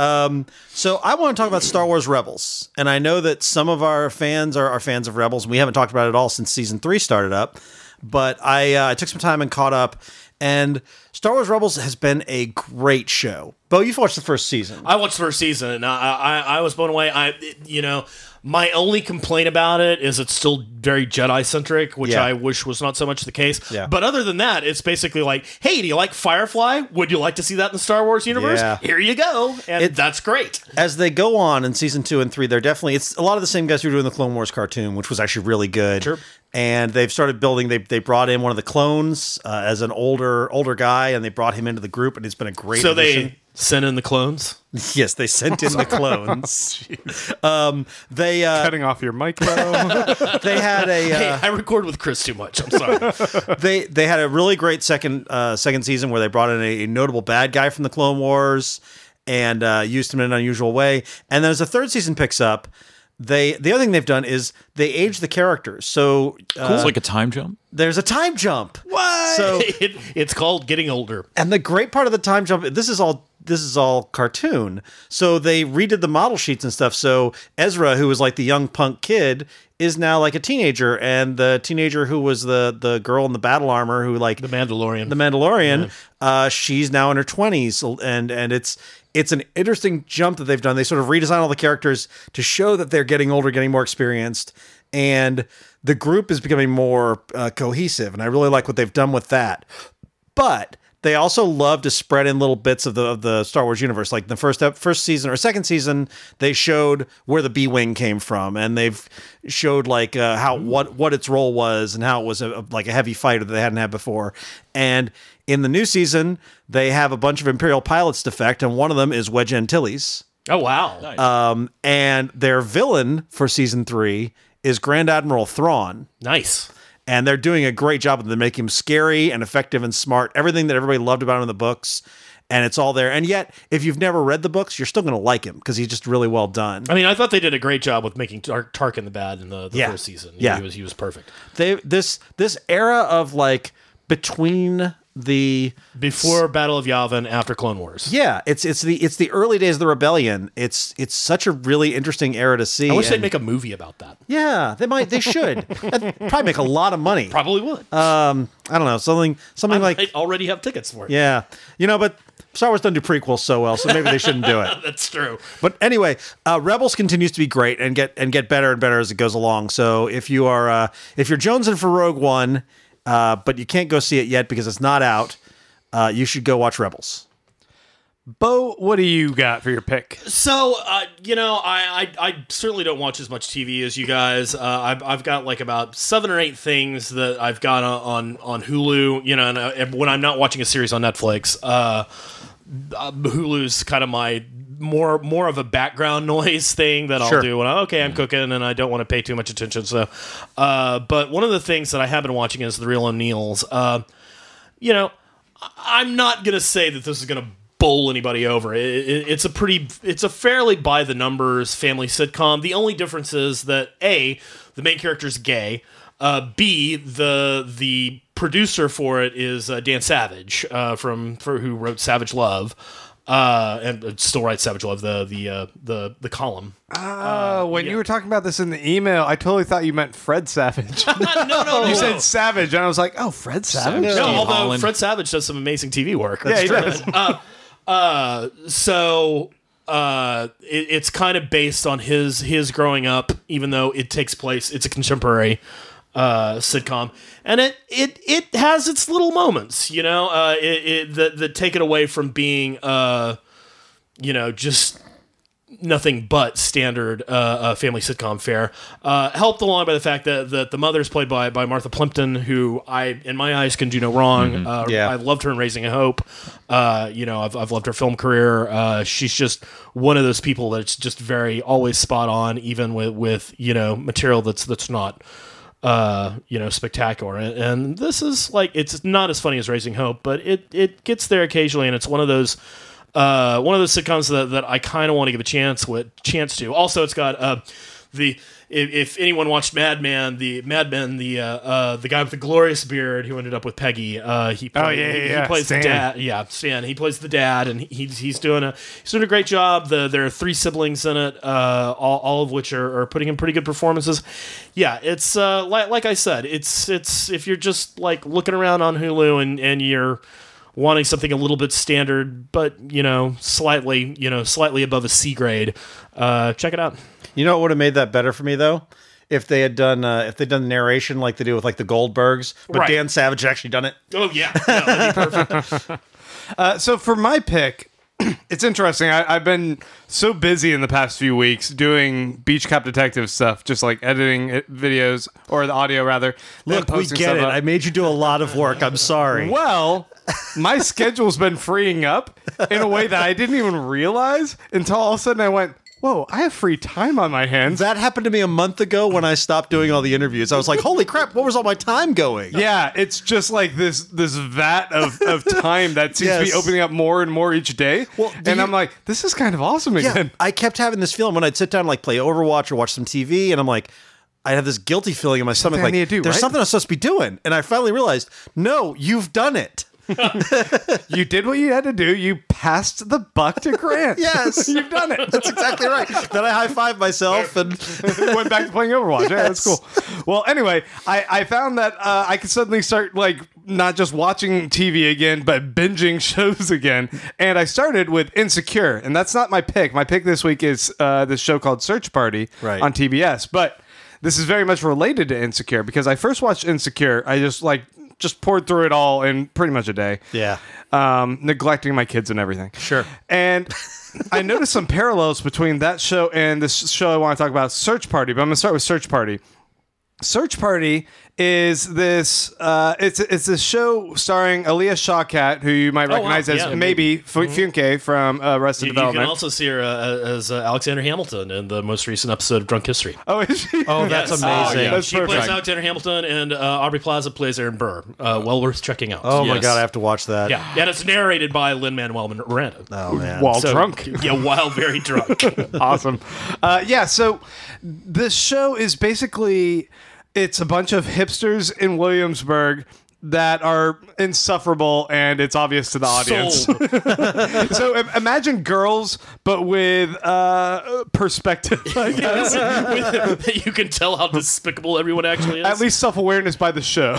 S2: So I want to talk about Star Wars Rebels, and I know that some of our fans are, are fans of Rebels. And we haven't talked about it at all since season three started up, but I uh, I took some time and caught up. And Star Wars Rebels has been a great show. Bo, you've watched the first season.
S3: I watched the first season, and I, I, I was blown away. I, you know, my only complaint about it is it's still very Jedi centric, which
S2: Yeah.
S3: I wish was not so much the case.
S2: Yeah.
S3: But other than that, it's basically like, hey, do you like Firefly? Would you like to see that in the Star Wars universe?
S2: Yeah.
S3: Here you go, and
S2: It-
S3: that's great.
S2: As they go on in season two and three, they're definitely it's a lot of the same guys who were doing the Clone Wars cartoon, which was actually really good.
S3: Sure.
S2: And they've started building. They they brought in one of the clones uh, as an older older guy, and they brought him into the group, and it's been a great.
S3: So
S2: addition.
S3: they sent in the clones.
S2: Yes, they sent in the clones. um, they uh,
S1: Cutting off your mic, bro.
S2: they had a
S3: Hey,
S2: uh,
S3: I record with Chris too much. I'm sorry.
S2: they they had a really great second uh, second season where they brought in a, a notable bad guy from the Clone Wars and uh, used him in an unusual way. And then as the third season picks up, they the other thing they've done is they age the characters. So uh,
S4: It's like a time jump.
S2: there's a time jump. What? So
S3: it, it's called getting older.
S2: and the great part of the time jump, this is all this is all cartoon. So they redid the model sheets and stuff. So Ezra, who was like the young punk kid, is now like a teenager, and the teenager who was the the girl in the battle armor who like
S3: The Mandalorian.
S2: the Mandalorian, uh, she's now in her twenties, and and it's it's an interesting jump that they've done. They sort of redesign all the characters to show that they're getting older, getting more experienced, and the group is becoming more uh, cohesive. And I really like what they've done with that. But they also love to spread in little bits of the of the Star Wars universe. Like the first ep- first season or second season, they showed where the B Wing came from, and they've showed like uh, how what what its role was and how it was a, a- like a heavy fighter that they hadn't had before. And in the new season, they have a bunch of Imperial pilots defect, and one of them is Wedge Antilles.
S3: Oh wow.
S2: Um, and their villain for season three is Grand Admiral Thrawn.
S3: Nice.
S2: And they're doing a great job of them, making him scary and effective and smart. Everything that everybody loved about him in the books, and it's all there. And yet, if you've never read the books, you're still going to like him because he's just really well done.
S3: I mean, I thought they did a great job with making Tar- Tarkin the bad in the, the
S2: Yeah.
S3: first season.
S2: Yeah.
S3: he was he was perfect.
S2: They this this era of like between the
S3: Before Battle of Yavin, after Clone Wars.
S2: yeah, it's it's the it's the early days of the rebellion. It's it's such a really interesting era to see.
S3: I wish they'd
S2: and-
S3: make a movie about that.
S2: yeah, they might they should. That'd probably make a lot of money.
S3: Probably would.
S2: Um, I don't know something something like
S3: I already have tickets for it.
S2: yeah, you know, but Star Wars doesn't do prequels so well, so maybe they shouldn't do it.
S3: That's true.
S2: But anyway, uh, Rebels continues to be great and get and get better and better as it goes along. So if you are uh, if you're jonesing for Rogue One, uh, but you can't go see it yet because it's not out, uh, you should go watch Rebels.
S1: Bo, what do you got for your pick?
S3: So, uh, you know, I, I I certainly don't watch as much T V as you guys. Uh, I've, I've got like about seven or eight things that I've got on on Hulu. You know, and, uh, and when I'm not watching a series on Netflix, uh, uh, Hulu's kind of my more more of a background noise thing that I'll
S2: Sure.
S3: do when I okay I'm cooking and I don't want to pay too much attention. So, uh, but one of the things that I have been watching is The Real O'Neills. Uh, you know, I- I'm not gonna say that this is gonna bowl anybody over. It, it, it's a pretty, it's a fairly by the numbers family sitcom. The only difference is that A, the main character is gay. Uh, B, the the producer for it is uh, Dan Savage uh, from for who wrote Savage Love, uh, and still writes Savage Love, the the uh, the the column.
S1: Uh, when
S3: yeah.
S1: you were talking about this in the email, I totally thought you meant Fred Savage.
S3: no, no, no.
S1: You said Savage, and I was like, oh, Fred Savage?
S3: No,
S4: Steve
S3: although
S4: Holland.
S3: Fred Savage does some amazing T V work.
S1: Yeah, he does.
S3: uh, uh, so uh, it, it's kind of based on his his growing up, even though it takes place. It's a contemporary uh, sitcom, and it it it has its little moments. You know, uh, it, it that that take it away from being uh, you know just nothing but standard uh, uh, family sitcom fare. Uh, helped along by the fact that, that the mother is played by, by Martha Plimpton, who I, in my eyes, can do no wrong. Mm-hmm. Uh,
S2: yeah.
S3: I loved her in Raising a Hope. Uh, you know, I've, I've loved her film career. Uh, she's just one of those people that's just very always spot on, even with, with you know material that's that's not uh, you know spectacular. And, and this is like it's not as funny as Raising Hope, but it it gets there occasionally, and it's one of those. Uh, one of those sitcoms that, that I kind of want to give a chance with chance to. Also, it's got uh, the if, if anyone watched Mad Men, the Mad Men, the uh, uh, the guy with the glorious beard who ended up with Peggy. Uh, he play,
S1: Oh, yeah, yeah,
S3: he,
S1: yeah.
S3: he plays
S1: Stan.
S3: the dad. Yeah, Stan. He plays the dad, and he, he's he's doing a he's doing a great job. The there are three siblings in it, uh, all, all of which are, are putting in pretty good performances. Yeah, it's uh, like like I said, it's it's if you're just like looking around on Hulu and and you're wanting something a little bit standard, but you know, slightly, you know, slightly above a C grade. Uh, check it out.
S2: You know what would have made that better for me though? If they had done, uh, if they'd done the narration like they do with like the Goldbergs, but
S3: Right.
S2: Dan Savage had actually done it.
S3: Oh yeah, no, that'd be perfect.
S1: Uh, so for my pick, it's interesting. I, I've been so busy in the past few weeks doing Beach Cop Detective stuff, just like editing it- videos or the audio rather. than
S2: Look, we
S1: posting
S2: get
S1: stuff
S2: it.
S1: up.
S2: I made you do a lot of work. I'm sorry.
S1: Well, my schedule's been freeing up in a way that I didn't even realize until all of a sudden I went, whoa, I have free time on my hands.
S2: That happened to me a month ago when I stopped doing all the interviews. I was like, holy crap, where was all my time going?
S1: Yeah, it's just like this this vat of, of time that seems to be
S2: Yes.
S1: opening up more and more each day.
S2: Well, do
S1: and
S2: you-
S1: I'm like, this is kind of awesome
S2: Yeah,
S1: again.
S2: I kept having this feeling when I'd sit down and like play Overwatch or watch some T V, and I'm like, I have this guilty feeling in my stomach,
S1: Something I
S2: like
S1: need to do,
S2: there's
S1: right?
S2: something I'm supposed to be doing. And I finally realized, no, you've done it.
S1: You did what you had to do. You passed the buck to Grant.
S2: Yes.
S1: You've done it.
S2: That's exactly right. Then I high five myself and
S1: Went back to playing Overwatch. Yeah, that's
S2: Yes.
S1: cool. Well, anyway, I, I found that uh, I could suddenly start like not just watching T V again, but binging shows again. And I started with Insecure, and that's not my pick. My pick this week is uh, this show called Search Party
S2: Right.
S1: on T B S. But this is very much related to Insecure because I first watched Insecure. I just like just poured through it all in pretty much a day.
S2: yeah.
S1: Um, neglecting my kids and everything.
S2: Sure.
S1: And I noticed some parallels between that show and this show I want to talk about, Search Party. But I'm going to start with Search Party. Search Party is this uh, it's it's a show starring Aaliyah Shawkat, who you might
S3: wow.
S1: recognize as
S3: Yeah.
S1: maybe F- Funke from uh, Arrested
S3: You, you
S1: Development.
S3: can also see her uh, as uh, Alexander Hamilton in the most recent episode of Drunk History.
S1: oh, is she?
S2: Oh, that's
S3: Yes.
S2: amazing.
S3: Oh, yeah.
S1: That's
S3: She plays
S1: perfect.
S3: Alexander Hamilton, and uh, Aubrey Plaza plays Aaron Burr. Uh, well worth checking out.
S2: Oh my
S3: Yes.
S2: God, I have to watch that.
S3: Yeah, and it's narrated by Lin-Manuel Miranda.
S2: Oh man.
S1: While
S3: So-
S1: drunk.
S3: Yeah, while very drunk.
S1: Awesome. Uh, yeah, so this show is basically it's a bunch of hipsters in Williamsburg that are insufferable, and it's obvious to the audience.
S3: Sold.
S1: So im- imagine Girls, but with uh, perspective, I guess.
S3: With- you can tell how despicable everyone actually is.
S1: At least self-awareness by the show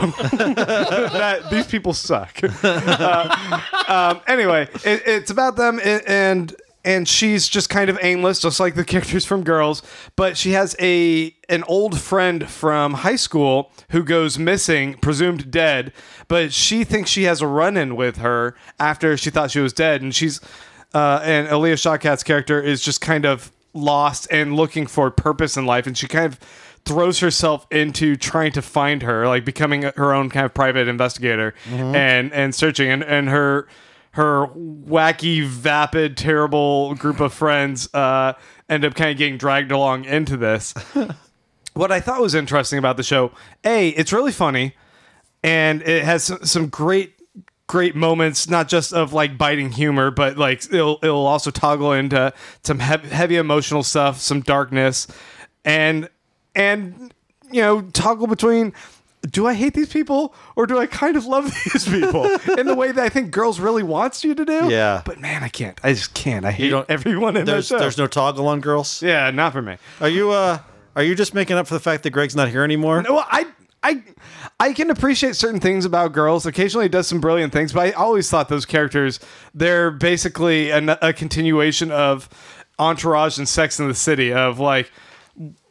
S1: that these people suck. Uh, um, anyway, it, it's about them, a- and and she's just kind of aimless, just like the characters from Girls. But she has a an old friend from high school who goes missing, presumed dead. But she thinks she has a run-in with her after she thought she was dead, and she's uh, and Aaliyah Shawkat's character is just kind of lost and looking for purpose in life, and she kind of throws herself into trying to find her, like becoming her own kind of private investigator and and searching, and and her her wacky, vapid, terrible group of friends uh, end up kind of getting dragged along into this. What I thought was interesting about the show, A, it's really funny, and it has some, some great great moments, not just of like biting humor, but like it'll it'll also toggle into some heavy, heavy emotional stuff, some darkness, and and you know toggle between do I hate these people or do I kind of love these people in the way that I think Girls really wants you to do.
S2: Yeah.
S1: But man, I can't. I just can't. I hate
S2: don't-
S1: everyone in that
S2: There's
S1: show.
S2: there's no toggle on Girls.
S1: yeah, not for me.
S2: Are you uh are you just making up for the fact that Greg's not here anymore?
S1: Well, I, I, I can appreciate certain things about Girls. Occasionally, it does some brilliant things, but I always thought those characters they're basically a, a continuation of Entourage and Sex in the City. Of like,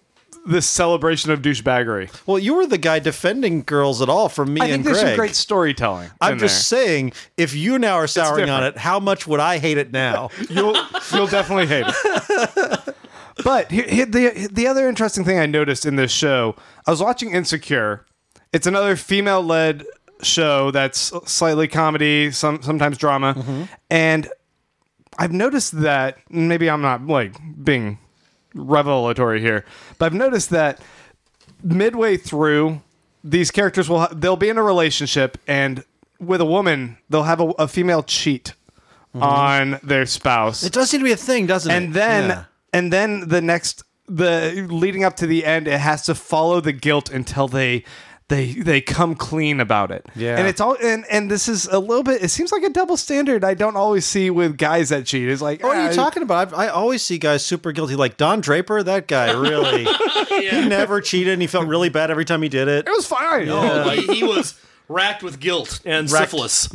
S1: this celebration of douchebaggery.
S2: Well, you were the guy defending girls at all from me
S1: I
S2: and
S1: think there's
S2: Greg.
S1: some great storytelling.
S2: I'm
S1: in
S2: just saying, if you now are souring on
S1: different.
S2: it, how much would I hate it now?
S1: there. you'll you'll definitely hate it. But here, here, the the other interesting thing I noticed in this show, I was watching Insecure. It's another female-led show that's slightly comedy, some sometimes drama,
S2: Mm-hmm.
S1: and I've noticed that maybe I'm not like being revelatory here, but I've noticed that midway through, these characters will ha- they'll be in a relationship, and with a woman, they'll have a, a female cheat on their spouse,
S2: It does seem to be a thing, doesn't it?
S1: and then
S2: Yeah.
S1: and then the next the leading up to the end, it has to follow the guilt until they. They they come clean about it.
S2: Yeah.
S1: And it's all and, and this is a little bit it seems like a double standard I don't always see with guys that cheat. It's like
S2: What are
S1: ah,
S2: you talking about? I, I always see guys super guilty. Like Don Draper, that guy really. He never cheated and he felt really bad every time he did it.
S1: It was fine.
S3: Oh, he, he was racked with guilt and
S2: Racked-
S3: syphilis.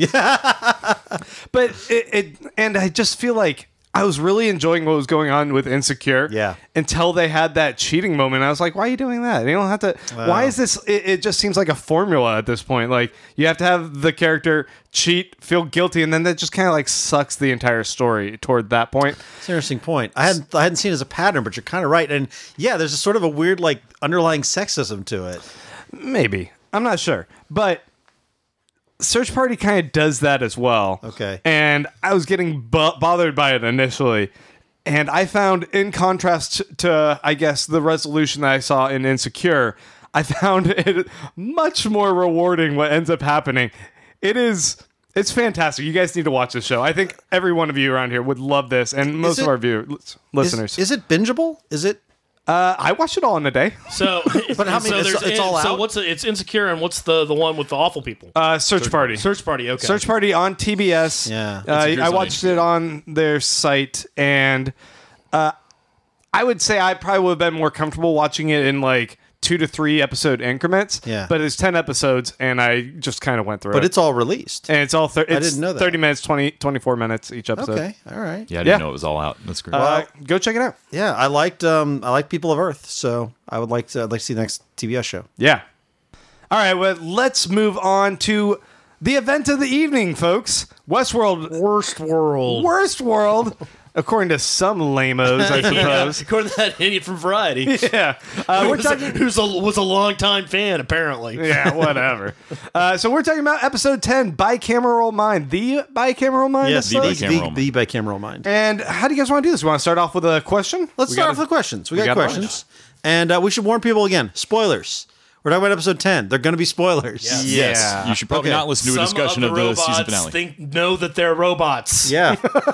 S1: But it, it and I just feel like I was really enjoying what was going on with Insecure.
S2: Yeah.
S1: Until they had that cheating moment. I was like, why are you doing that? You don't have to. Why is this? It, it just seems like a formula at this point. Like, you have to have the character cheat, feel guilty, and then that just kind of like sucks the entire story toward that point.
S2: It's an interesting point. I hadn't I hadn't seen it as a pattern, but you're kind of right. And yeah, there's a sort of a weird like underlying sexism to it.
S1: Maybe. I'm not sure. But Search Party kind of does that as well.
S2: Okay.
S1: And I was getting bo- bothered by it initially. And I found, in contrast to, I guess, the resolution that I saw in Insecure, I found it much more rewarding what ends up happening. It is... It's fantastic. You guys need to watch this show. I think every one of you around here would love this, and most
S2: it-
S1: of our viewers,
S2: Is,
S1: listeners.
S2: is it bingeable? Is it?
S1: uh, I watched it all in a day.
S3: So,
S2: But how many-
S3: so
S2: it's-
S3: there's-
S2: it's all
S3: So
S2: out?
S3: what's the, it's Insecure, and what's the the one with the awful people?
S1: Uh, Search Party.
S3: Search Party. Okay.
S1: Search Party on T B S.
S2: Yeah.
S1: uh,
S4: Insecure's
S1: I
S4: on
S1: watched
S4: H B O.
S1: it on their site, and uh, I would say I probably would have been more comfortable watching it in like two to three episode increments.
S2: Yeah.
S1: But it's ten episodes, and I just kind of went through
S2: But
S1: it.
S2: it's all released.
S1: and it's all thir- it's
S2: didn't know that.
S1: thirty minutes, twenty, twenty-four minutes each episode.
S2: Okay. All right.
S4: Yeah, I didn't
S1: Yeah.
S4: know it was all out. That's great.
S1: Uh, go check it out.
S2: Yeah, I liked um I liked People of Earth, so I would like to I'd like to see the next T V S show.
S1: Yeah. All right, well, let's move on to the event of the evening, folks. Westworld,
S3: Worst world.
S1: worst world, according to some lamos, I
S3: Yeah,
S1: suppose.
S3: according to that idiot from Variety.
S1: Yeah. Uh, we're
S3: Who's
S1: talking.
S3: a, who's a was a longtime fan, apparently.
S1: Yeah, whatever. Uh, so we're talking about episode ten, Bicameral Mind. The Bicameral Mind?
S2: Yes,
S1: episode?
S4: the
S2: the,
S4: bicameral
S2: the, the bicameral mind.
S1: And how do you guys want to do this? We want to start off with a question?
S2: Let's
S1: We
S2: start
S1: gotta-
S2: off with questions. We,
S1: we
S2: got,
S1: got a
S2: questions. And uh, we should warn people again. Spoilers. We're talking about episode ten. They're going to be spoilers.
S3: Yeah.
S4: yes,
S1: yeah.
S4: you should probably
S2: Okay.
S4: not listen to a
S3: Some
S4: discussion
S3: of
S4: of
S3: the,
S4: the,
S3: robots
S4: season finale.
S3: think know that they're robots.
S2: Yeah.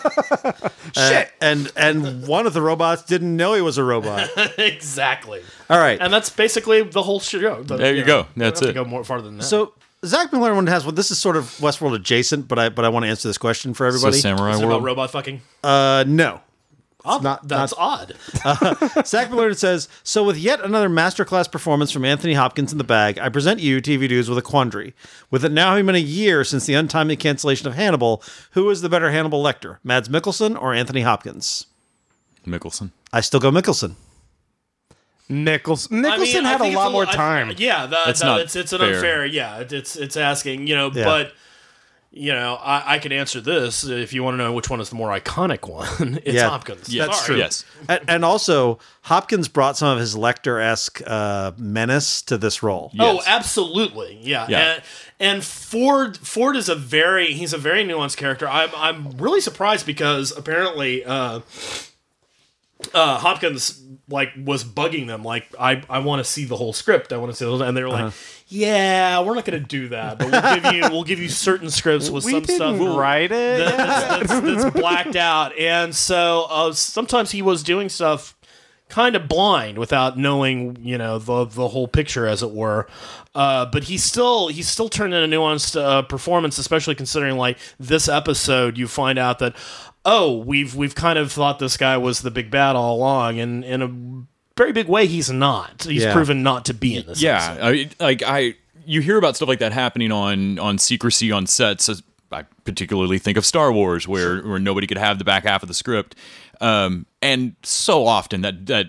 S1: Shit.
S2: Uh, and and one of the robots didn't know he was a robot.
S3: exactly.
S2: All right.
S3: And that's basically the whole show. The-
S4: There you
S3: know,
S4: go.
S3: don't
S4: That's
S3: have
S4: it.
S3: To go more farther than that.
S2: So Zach McLaren has well, this is sort of Westworld adjacent, but I but I want to answer this question for
S4: So
S2: everybody.
S4: Samurai
S3: Is it about
S4: World.
S3: robot fucking?
S2: uh, no.
S3: Oh,
S2: not-
S3: that's odd.
S2: Zach McLaren says, so with yet another masterclass performance from Anthony Hopkins in the bag, I present you, T V dudes, with a quandary. With it now having been a year since the untimely cancellation of Hannibal, who is the better Hannibal Lecter, Mads Mikkelsen or Anthony Hopkins?
S4: Mickelson.
S2: I still go Mikkelsen.
S1: Nichols-
S3: I
S1: Nicholson
S3: mean, I
S1: had a
S3: think
S1: lot
S3: it's
S1: more
S3: I-
S1: time.
S3: yeah, that,
S4: That's
S3: that-
S4: not
S3: it's it's an
S4: fair.
S3: unfair. Yeah, it- it's it's asking. You know,
S2: Yeah.
S3: but you know, I, I can answer this if you want to know which one is the more iconic one. It's
S2: Yeah,
S3: Hopkins.
S4: Yes.
S2: That's
S3: Sorry.
S2: true.
S4: Yes.
S2: And, and also, Hopkins brought some of his Lecter-esque uh, menace to this role.
S3: Oh,
S4: Yes.
S3: absolutely. Yeah.
S4: Yeah.
S3: And, and Ford Ford is a very he's a very nuanced character. I'm I'm really surprised because apparently uh, uh, Hopkins like was bugging them like I, I want to see the whole script. I want to see those, and they were like, yeah, we're not going to do that, but we'll give you we'll give you certain scripts with
S1: We
S3: some
S1: didn't
S3: stuff
S1: write it.
S3: that's, that's, that's blacked out. And so uh, sometimes he was doing stuff kind of blind without knowing, you know, the the whole picture, as it were. Uh, but he still he still turned in a nuanced uh, performance, especially considering like this episode, you find out that oh, we've we've kind of thought this guy was the big bad all along, and in a very big way, he's not. He's
S2: Yeah.
S3: proven not to be in this.
S4: Yeah,
S3: episode.
S4: I, like I, you hear about stuff like that happening on on secrecy on sets. As I particularly think of Star Wars, where where nobody could have the back half of the script, um, and so often that that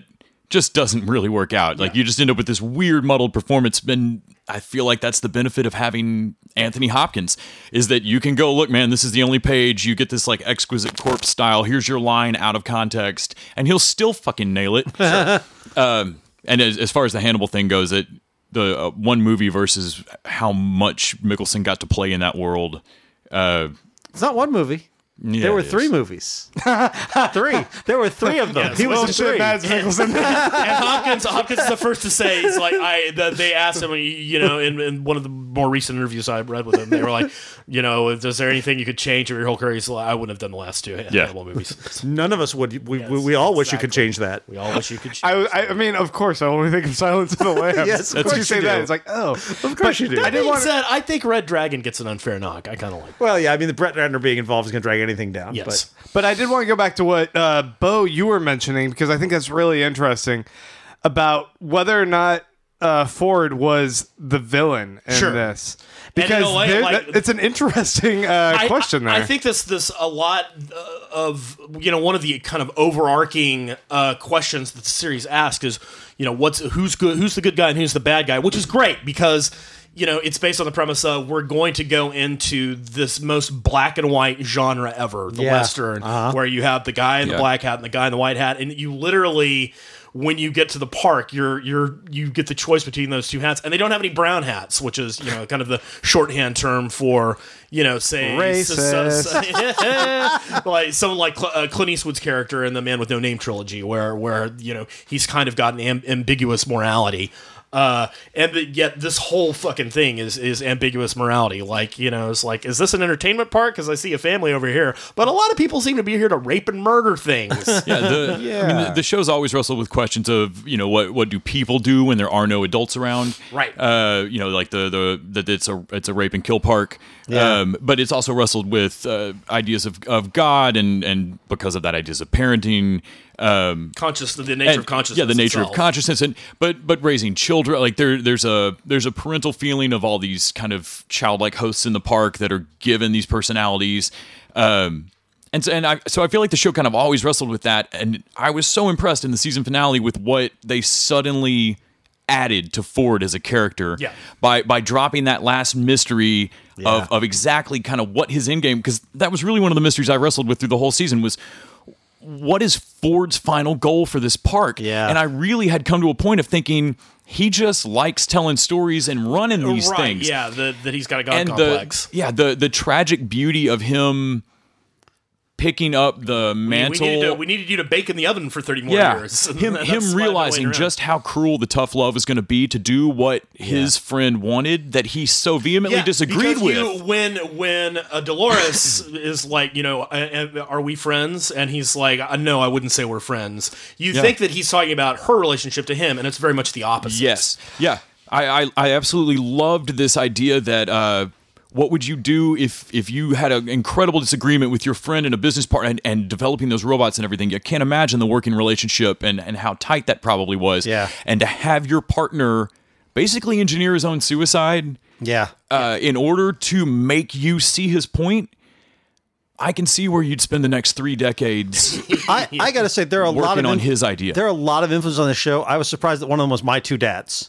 S4: just doesn't really work out. Like you just end up with this weird muddled performance. And I feel like that's the benefit of having Anthony Hopkins is that you can go, look, man, this is the only page. You get this like exquisite corpse style. Here's your line out of context, and he'll still fucking nail it. um, and as, as far as the Hannibal thing goes, it the uh, one movie versus how much Mickelson got to play in that world. Uh,
S2: It's not one movie.
S4: yeah,
S2: There were
S4: it
S2: three
S4: is.
S2: movies. three. There were three of them.
S3: Yes,
S2: he was
S3: well,
S2: in
S1: Shit,
S2: three.
S1: Mads Mikkelsen.
S3: And Hopkins, Hopkins is the first to say, "It's like I." The, they asked him, you know, in, in one of the more recent interviews I read with him, they were like, you know, is there anything you could change of your whole career? He's like, I wouldn't have done the last two Hannibal movies.
S2: None of us would. We,
S3: Yes,
S2: we, we all wish you could
S3: exactly.
S2: change that.
S3: We all wish you could. Change
S1: I, I I mean, of course, I only think of Silence of the Lambs.
S2: Yes, of
S1: Once
S2: course
S1: you say
S2: you
S1: that,
S2: do.
S1: it's like, oh,
S2: Of course you do.
S1: I
S3: That
S1: did
S3: being
S1: want
S3: said, I think Red Dragon gets an unfair knock. I kind of like.
S2: Well, yeah. I mean, the Brett Ratner being involved is going to drag anything down.
S3: Yes.
S2: But
S1: But I did want to go back to what uh, Bo you were mentioning because I think that's really interesting about whether or not uh, Ford was the villain in
S3: Sure.
S1: this.
S3: And in
S1: Because
S3: a way,
S1: there-
S3: like-
S1: that- it's an interesting uh,
S3: I-
S1: question there.
S3: I, I think this this a lot uh, of you know one of the kind of overarching uh, questions that the series asks is you know what's who's good who's the good guy and who's the bad guy, which is great because you know it's based on the premise of we're going to go into this most black and white genre ever, the
S2: Yeah.
S3: Western,
S2: Uh-huh.
S3: where you have the guy in the
S4: Yeah.
S3: black hat and the guy in the white hat, and you literally. When you get to the park, you're you're you get the choice between those two hats, and they don't have any brown hats, which is you know kind of the shorthand term for you know say
S1: Racist.
S3: like someone like Cl- uh, Clint Eastwood's character in the Man with No Name trilogy, where where you know he's kind of got an am- ambiguous morality. Uh, and the, yet this whole fucking thing is is ambiguous morality. Like, you know, it's like, is this an entertainment park? Because I see a family over here, but a lot of people seem to be here to rape and murder things.
S4: Yeah, the,
S1: Yeah.
S4: I mean, the, the show's always wrestled with questions of you know what what do people do when there are no adults around,
S3: Right.
S4: Uh, you know, like the the that it's a it's a rape and kill park.
S2: Yeah.
S4: Um, but it's also wrestled with uh, ideas of, of God and and because of that, ideas of parenting. Um,
S3: Conscious, the nature
S4: and-
S3: of consciousness.
S4: Yeah, the nature
S3: itself.
S4: of consciousness, and but but raising children, like there there's a there's a parental feeling of all these kind of childlike hosts in the park that are given these personalities, um, and so, and I so I feel like the show kind of always wrestled with that, and I was so impressed in the season finale with what they suddenly added to Ford as a character,
S3: Yeah.
S4: by by dropping that last mystery
S2: Yeah.
S4: of of exactly kind of what his end game, because that was really one of the mysteries I wrestled with through the whole season was. What is Ford's final goal for this park?
S2: Yeah.
S4: And I really had come to a point of thinking he just likes telling stories and running these
S3: right,
S4: things.
S3: Yeah, the, that he's got a God
S4: And
S3: complex.
S4: the yeah, the the tragic beauty of him picking up the
S3: we,
S4: mantle.
S3: needed to, we needed you to bake in the oven for thirty more
S4: yeah,
S3: years.
S4: him
S3: That's
S4: him
S3: sliding
S4: realizing
S3: around.
S4: just how cruel the tough love is going to be to do what his friend wanted that he so vehemently
S3: Yeah,
S4: disagreed
S3: because
S4: with.
S3: You, when when uh, Dolores is like, you know, uh, uh, are we friends? And he's like, uh, no, I wouldn't say we're friends. You
S4: Yeah.
S3: think that he's talking about her relationship to him, and it's very much the opposite.
S4: Yes. Yeah. I, I, I absolutely loved this idea that uh, what would you do if if you had an incredible disagreement with your friend and a business partner and, and developing those robots and everything? You can't imagine the working relationship and, and how tight that probably was.
S2: Yeah.
S4: And to have your partner basically engineer his own suicide
S2: yeah.
S4: uh, in order to make you see his point. I can see where you'd spend the next three decades
S2: I, I got to say, there are a lot
S4: working
S2: of
S4: on
S2: inf-
S4: his idea.
S2: There are a lot of influences on the show. I was surprised that one of them was My Two Dads.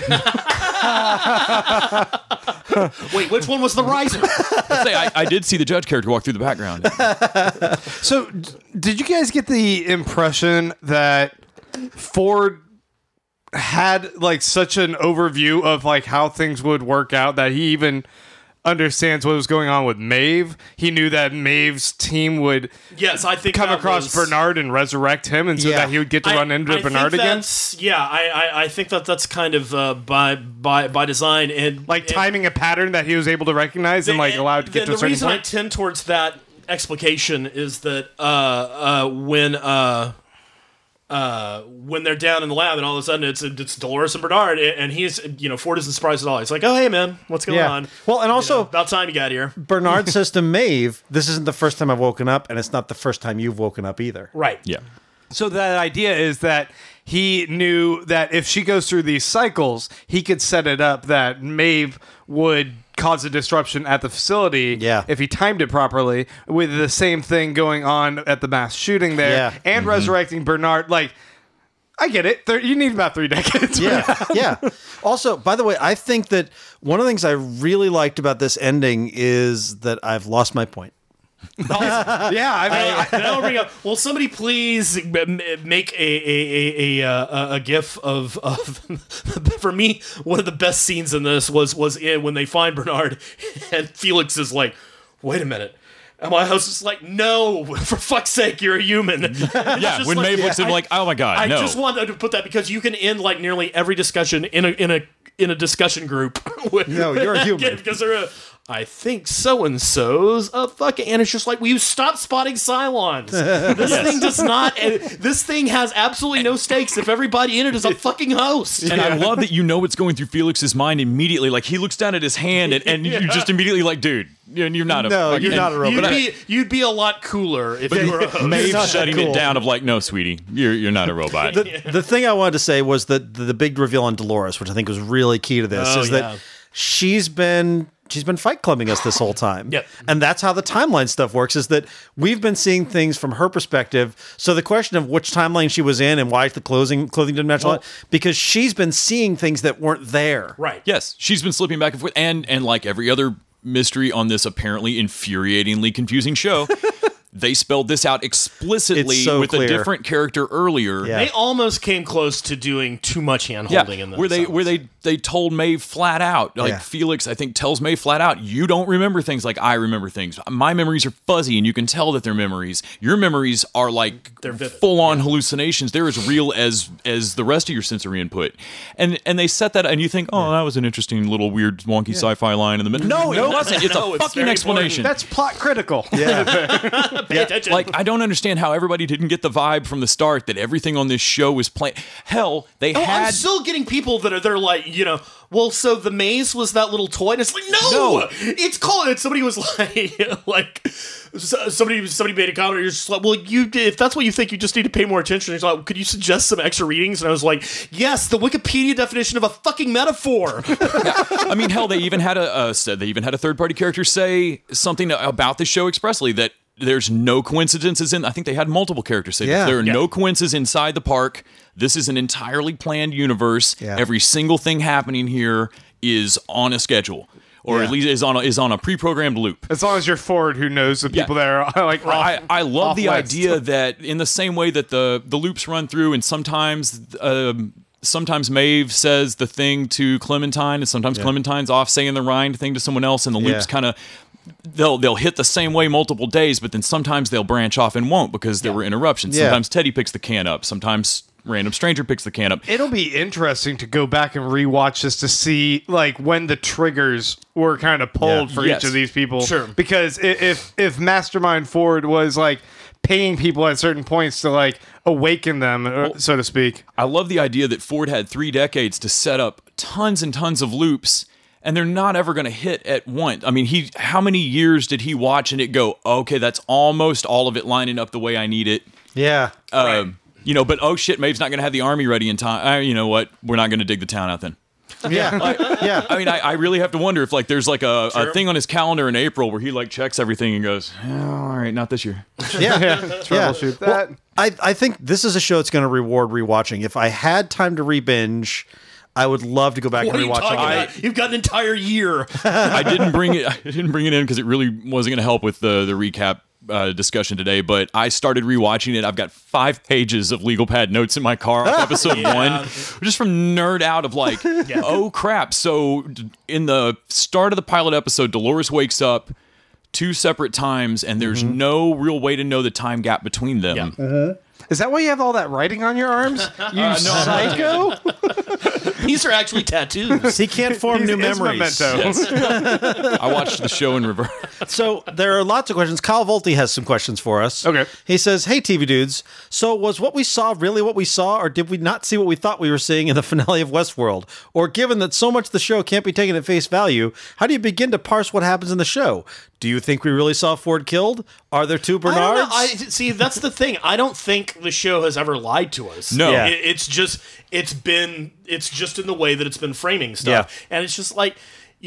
S3: Wait, which one was the riser?
S4: Say, I, I did see the judge character walk through the background.
S1: So, d- did you guys get the impression that Ford had like such an overview of like how things would work out that he even understands what was going on with Maeve? He knew that Maeve's team would
S3: Yes, I think
S1: come
S3: that
S1: across
S3: was-
S1: Bernard and resurrect him, and so
S2: Yeah.
S1: that he would get to
S3: I-
S1: run into
S3: I
S1: Bernard
S3: think
S1: again.
S3: that's- Yeah, I, I I think that that's kind of uh, by by by design and
S1: Like
S3: and-
S1: timing a pattern that he was able to recognize and like
S3: and
S1: allowed to get
S3: the,
S1: to a
S3: the
S1: certain
S3: reason I
S1: point.
S3: tend towards that explication is that uh, uh, when uh, uh, when they're down in the lab and all of a sudden it's it's Dolores and Bernard and he's you know Ford isn't surprised at all. He's like, oh hey man, what's going
S2: Yeah.
S3: on?
S2: Well, and
S3: You
S2: also
S3: know, about time you got here.
S2: Bernard says to Maeve, "This isn't the first time I've woken up, and it's not the first time you've woken up either."
S3: Right.
S4: Yeah.
S1: So that idea is that he knew that if she goes through these cycles, he could set it up that Maeve would cause a disruption at the facility
S2: Yeah.
S1: if he timed it properly, with the same thing going on at the mass shooting there
S2: Yeah.
S1: and resurrecting Bernard. Like, I get it. There, you need about three decades.
S2: Yeah, yeah. Also, by the way, I think that one of the things I really liked about this ending is that I've lost my point.
S1: yeah. I mean,
S3: I, then I'll bring up. Will somebody please m- make a a, a, a, a, a gif of of for me? One of the best scenes in this was was in when they find Bernard and Felix is like, "Wait a minute." And my host is like, "No, for fuck's sake, you're a human."
S4: Yeah, when Maeve looks at him like, "Oh my god,
S3: I
S4: no."
S3: just wanted to put that because you can end like nearly every discussion in a in a in a discussion group. With,
S2: No, you're a human.
S3: because they're a. I think so and so's a fucking, and it's just like, will you stop spotting Cylons? This thing does not. This thing has absolutely no stakes if everybody in it is a fucking host.
S4: And I love that you know what's going through Felix's mind immediately. Like he looks down at his hand, and, and you just immediately like, dude, you're you're not a
S2: No,
S4: fucking,
S2: you're not a robot.
S3: You'd be you'd be a lot cooler if you were a host.
S4: Maeve
S2: not that
S4: shutting
S2: cool.
S4: it down of like, no, sweetie, you're you're not a robot.
S2: The, the thing I wanted to say was that the, the big reveal on Dolores, which I think was really key to this,
S3: Oh,
S2: is
S3: yeah.
S2: that she's been she's been fight clubbing us this whole time.
S3: Yep.
S2: And that's how the timeline stuff works, is that we've been seeing things from her perspective. So the question of which timeline she was in and why the clothing clothing didn't match a lot, because she's been seeing things that weren't there.
S3: Right.
S4: Yes, she's been slipping back and forth, and and like every other mystery on this apparently infuriatingly confusing show, they spelled this out explicitly
S2: It's so
S4: with
S2: clear.
S4: a different character earlier.
S2: Yeah.
S3: They almost came close to doing too much hand
S4: Yeah,
S3: holding in this.
S4: where they where they they told Maeve flat out, like
S2: Yeah.
S4: Felix, I think tells Maeve flat out, you don't remember things like I remember things. My memories are fuzzy, and you can tell that they're memories. Your memories are like
S3: They're vivid.
S4: full on hallucinations. They're as real as as the rest of your sensory input. And and they set that, and you think, oh, that was an interesting little weird wonky sci-fi line in the middle. No, it wasn't. It's
S3: No,
S4: a
S3: it's
S4: fucking
S3: very
S4: explanation.
S1: that's plot critical.
S3: pay attention.
S4: Like, I don't understand how everybody didn't get the vibe from the start that everything on this show was playing. Hell, they
S3: Oh, I'm
S4: had.
S3: still getting people that are they're like, you know, well, so the maze was that little toy, and it's like, no,
S4: No.
S3: it's called. And somebody was like, like so- somebody somebody made a comment. You're just like, well, you if that's what you think, you just need to pay more attention. He's like, could you suggest some extra readings? And I was like, yes, the Wikipedia definition of a fucking metaphor.
S4: I mean, hell, they even had a, a said they even had a third party character say something about the show expressly that there's no coincidences in. I think they had multiple characters say
S2: Yeah.
S4: that. There are
S3: Yeah.
S4: no coincidences inside the park. This is an entirely planned universe.
S2: Yeah.
S4: Every single thing happening here is on a schedule, or
S2: Yeah.
S4: at least is on a, is on a pre-programmed loop.
S1: As long as you're Ford, who knows the people that are like.
S4: I, I love
S1: off
S4: the
S1: west.
S4: idea that in the same way that the the loops run through, and sometimes um, sometimes Maeve says the thing to Clementine, and sometimes Clementine's off saying the rind thing to someone else, and the loops
S2: Yeah.
S4: kind of they'll they'll hit the same way multiple days, but then sometimes they'll branch off and won't because there were interruptions.
S2: Yeah.
S4: Sometimes Teddy picks the can up, sometimes random stranger picks the can up.
S1: It'll be interesting to go back and rewatch this to see like when the triggers were kind of pulled
S2: Yeah.
S1: for
S4: Yes.
S1: each of these people.
S3: Sure.
S1: Because i- if if Mastermind Ford was like paying people at certain points to like awaken them, or, so to speak.
S4: I love the idea that Ford had three decades to set up tons and tons of loops, and they're not ever going to hit at once. I mean, he how many years did he watch and it go, okay, that's almost all of it lining up the way I need it.
S2: Yeah.
S4: Um, you know, but oh shit, Maeve's not going to have the army ready in time. Uh, you know what? We're not going to dig the town out then.
S2: Yeah. yeah.
S4: I mean, I, I really have to wonder if like there's like a, a thing on his calendar in April where he like checks everything and goes, oh, all right, not this year.
S2: Yeah. yeah.
S1: Troubleshoot
S2: Well,
S1: that.
S2: I, I think this is a show that's going to reward rewatching. If I had time to re-binge, I would love to go back
S3: What are
S2: and
S3: you
S2: rewatch
S3: talking
S2: all
S3: about? You've got an entire year.
S4: I didn't bring it. I didn't bring it in because it really wasn't going to help with the the recap uh, discussion today. But I started rewatching it. I've got five pages of legal pad notes in my car of episode one, just from nerd out of like, oh crap. So d- in the start of the pilot episode, Dolores wakes up two separate times, and there's no real way to know the time gap between them.
S3: Yeah.
S1: Is that why you have all that writing on your arms? You psycho!
S3: These are actually tattoos.
S2: He can't form
S1: He's-
S2: new
S1: it's
S2: memories.
S1: Memento.
S4: I watched the show in reverse.
S2: So there are lots of questions. Kyle Volti has some questions for us.
S1: Okay.
S2: He says, hey, T V dudes, so was what we saw really what we saw, or did we not see what we thought we were seeing in the finale of Westworld? Or given that so much of the show can't be taken at face value, how do you begin to parse what happens in the show? Do you think we really saw Ford killed? Are there two
S3: I don't
S2: Bernards?
S3: know. I see. That's the thing. I don't think the show has ever lied to us.
S4: No.
S2: Yeah.
S3: It- it's just it's been it's just in the way that it's been framing stuff,
S2: Yeah.
S3: and it's just like, you know,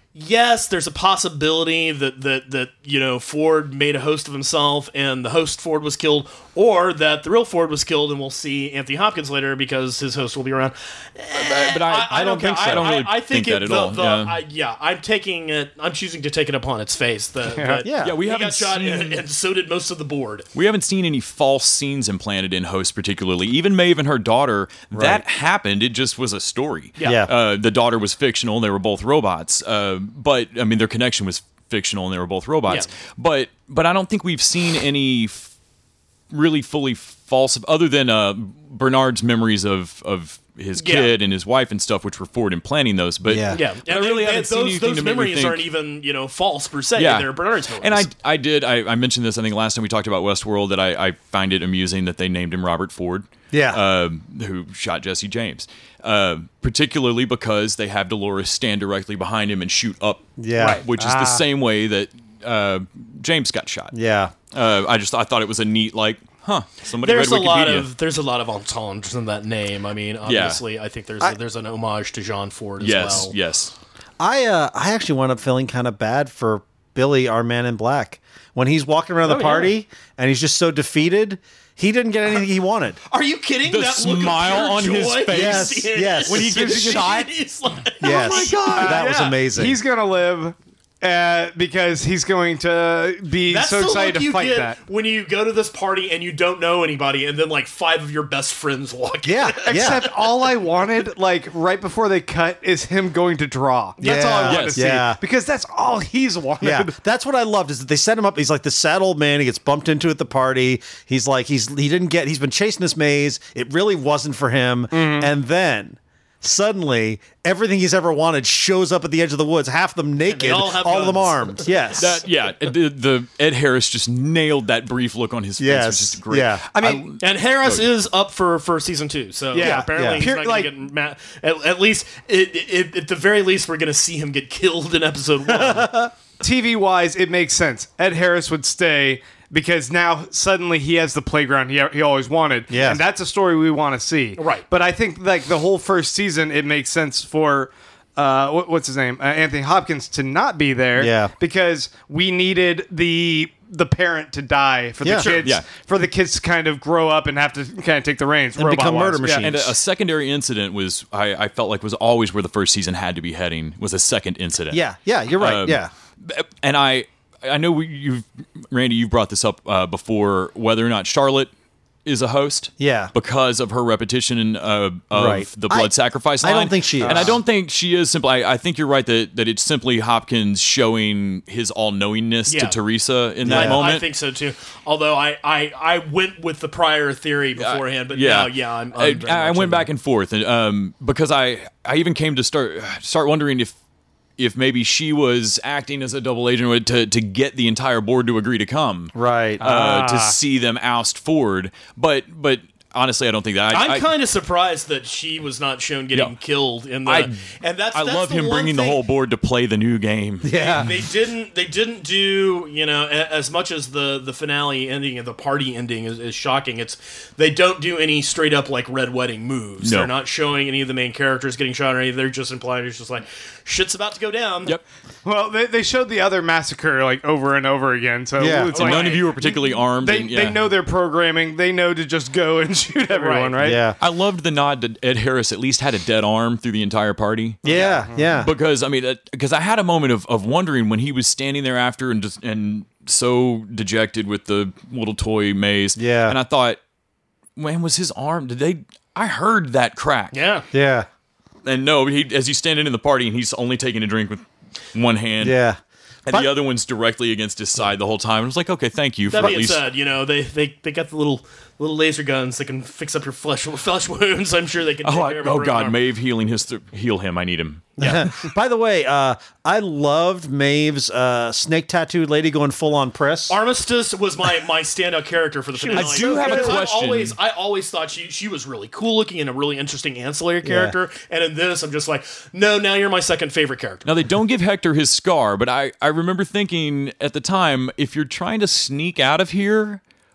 S3: yes, there's a possibility that, that, that, you know, Ford made a host of himself and the host Ford was killed, or that the real Ford was killed and we'll see Anthony Hopkins later because his host will be around.
S4: But, but I, I, don't think so. I don't really
S3: I, I think,
S4: think that
S3: it,
S4: at
S3: the,
S4: all.
S3: The,
S4: yeah.
S3: I, yeah, I'm taking it, I'm choosing to take it upon its face. The, that
S2: Yeah.
S4: Yeah, we
S3: he
S4: haven't
S3: got shot
S4: seen-
S3: and, and so did most of the board.
S4: We haven't seen any false scenes implanted in Host, particularly. Even Maeve and her daughter, that happened. It just was a story.
S3: Yeah.
S2: Yeah.
S4: Uh, the daughter was fictional. They were both robots. Uh, but, I mean, their connection was fictional and they were both robots.
S3: Yeah.
S4: But but I don't think we've seen any f- really fully false, other than uh, Bernard's memories of, of his
S3: Yeah.
S4: kid and his wife and stuff, which were Ford implanting those. But
S2: Yeah.
S3: Yeah,
S4: But I really
S3: and,
S4: haven't
S3: and
S4: seen
S3: those,
S4: anything
S3: those
S4: to make me
S3: memories
S4: think-
S3: aren't even, you know, false per se.
S4: Yeah.
S3: They're Bernard's memories.
S4: And I, I did. I, I mentioned this. I think last time we talked about Westworld that I, I find it amusing that they named him Robert Ford.
S2: Yeah.
S4: uh, who shot Jesse James. Uh, particularly because they have Dolores stand directly behind him and shoot up.
S2: Yeah. Right.
S4: Which is
S2: Ah.
S4: the same way that uh, James got shot.
S2: Yeah.
S4: Uh, I just I thought it was a neat like, huh? Somebody
S3: there's a
S4: read Wikipedia.
S3: lot of there's a lot of entendres in that name. I mean, obviously, I think there's
S2: I-
S3: a, there's an homage to Jean Ford as
S4: yes,
S3: well.
S4: yes.
S2: I uh, I actually wound up feeling kind of bad for Billy, our man in black, when he's walking around the
S3: Oh, yeah.
S2: party and he's just so defeated. He didn't get anything he wanted.
S3: Are you kidding?
S4: The
S3: that look of
S4: smile
S3: pure
S4: on his
S3: joy
S4: face.
S2: Yes,
S3: in-
S2: yes.
S3: When he
S2: As
S3: gets
S2: soon as he gets
S3: shot, he's like,
S2: Yes.
S1: Oh my God.
S2: That was
S1: Yeah.
S2: amazing.
S1: He's gonna live uh, because he's going to be
S3: That's
S1: so
S3: the
S1: excited
S3: look
S1: to
S3: you
S1: fight
S3: get
S1: that.
S3: when you go to this party and you don't know anybody, and then like five of your best friends walk in.
S2: yeah, yeah.
S1: Except all I wanted, like right before they cut, is him going to draw. That's all I
S2: Yeah.
S1: wanted
S4: Yes.
S1: to see.
S2: Yeah.
S1: Because that's all he's wanted.
S2: Yeah, that's what I loved is that they set him up. He's like the sad old man. He gets bumped into at the party. He's like he's he didn't get. He's been chasing this maze. It really wasn't for him.
S1: Mm-hmm.
S2: And then suddenly, everything he's ever wanted shows up at the edge of the woods. Half of them naked,
S3: all have
S2: all of them
S3: guns.
S2: armed. Yes,
S4: That yeah. The, the Ed Harris just nailed that brief look on his face.
S2: Yes.
S4: It was just great.
S2: Yeah.
S1: I mean,
S3: And Harris is up for, for season two, so
S1: Yeah,
S3: yeah, apparently
S2: yeah.
S3: he's
S1: Pure-
S3: not
S1: like-
S3: going to get mad. At, at least, it, it, at the very least, we're going to see him get killed in episode one.
S1: T V wise, it makes sense. Ed Harris would stay because now suddenly he has the playground he, he always wanted.
S2: Yeah.
S1: And that's a story we want to see.
S3: Right.
S1: But I think like the whole first season, it makes sense for uh, what, what's his name, uh, Anthony Hopkins, to not be there.
S2: Yeah.
S1: Because we needed the the parent to die for the
S2: Yeah. Sure.
S1: kids,
S4: Yeah.
S1: for the kids to kind of grow up and have to kind of take the reins
S2: And become
S1: robot-wise.
S2: murder
S1: Yeah.
S2: machines.
S4: And a, a secondary incident was I, I felt like was always where the first season had to be heading was a second incident.
S2: yeah, yeah. You're right.
S4: Um,
S2: yeah,
S4: And I I know we, you've Randy you've brought this up uh, before whether or not Charlotte is a host.
S2: Yeah.
S4: Because of her repetition in, uh, of
S2: Right.
S4: the blood
S2: I-
S4: sacrifice
S2: I
S4: line.
S2: don't think she is.
S4: And I don't think she is simply I, I think you're right that, that it's simply Hopkins showing his all knowingness
S3: Yeah.
S4: to Teresa in
S3: I,
S4: that moment.
S3: I think so too. Although I, I, I went with the prior theory beforehand, but
S4: yeah,
S3: now, yeah, I'm. I'm very
S4: I, I
S3: much
S4: went
S3: in
S4: back
S3: there.
S4: and forth, and um, because I, I even came to start start wondering if, if maybe she was acting as a double agent to to get the entire board to agree to come,
S2: right.
S4: uh, to
S1: Ah.
S4: see them oust Ford. But but honestly, I don't think that. I,
S3: I'm
S4: I-
S3: kind of surprised that she was not shown getting
S4: Yeah.
S3: killed in the.
S4: I-
S3: and that's
S4: I
S3: that's
S4: love
S3: the
S4: him
S3: one
S4: bringing the
S3: thing-
S4: whole board to play the new game.
S2: yeah,
S3: They didn't. They didn't do. You know, a- as much as the the finale ending and the party ending is, is shocking. It's they don't do any straight up like Red Wedding moves.
S4: No.
S3: They're not showing any of the main characters getting shot or anything. They're just implying it's just like shit's about to go down.
S4: Yep.
S1: Well, they, they showed the other massacre like over and over again. So
S2: Yeah.
S1: it's
S4: And
S1: like,
S4: none of you are particularly armed.
S1: They,
S4: and, yeah.
S1: they know their programming. They know to just go and shoot everyone, right?
S2: yeah,
S4: I loved the nod that Ed Harris at least had a dead arm through the entire party.
S2: yeah, yeah.
S4: Because I mean, because I had a moment of, of wondering when he was standing there after and just and so dejected with the little toy maze.
S2: Yeah.
S4: and I thought, man, was his arm? Did they? I heard that crack.
S3: Yeah.
S2: yeah,
S4: and no, he as he's standing in the party and he's only taking a drink with one hand.
S2: yeah.
S4: and
S2: But-
S4: the other one's directly against his side the whole time. I was like, okay, thank you.
S3: That
S4: for at
S3: being
S4: least,
S3: said, you know they, they, they got the little little laser guns that can fix up your flesh flesh wounds. I'm sure they can.
S4: oh,
S3: take
S4: I,
S3: care of a
S4: oh
S3: broken
S4: God,
S3: arm.
S4: Maeve healing his th- heal him. I need him.
S3: Yeah.
S2: By the way, uh, I loved Maeve's uh, snake tattooed lady going full on press.
S3: Armistice was my, my standout character for the finale.
S4: I do have a
S3: Because I
S4: question.
S3: always, I always thought she she was really cool looking and a really interesting ancillary character. And in this, I'm just like, no, now you're my second favorite character.
S4: Now, they don't give Hector his scar, but I, I remember thinking at the time, if you're trying to sneak out of here,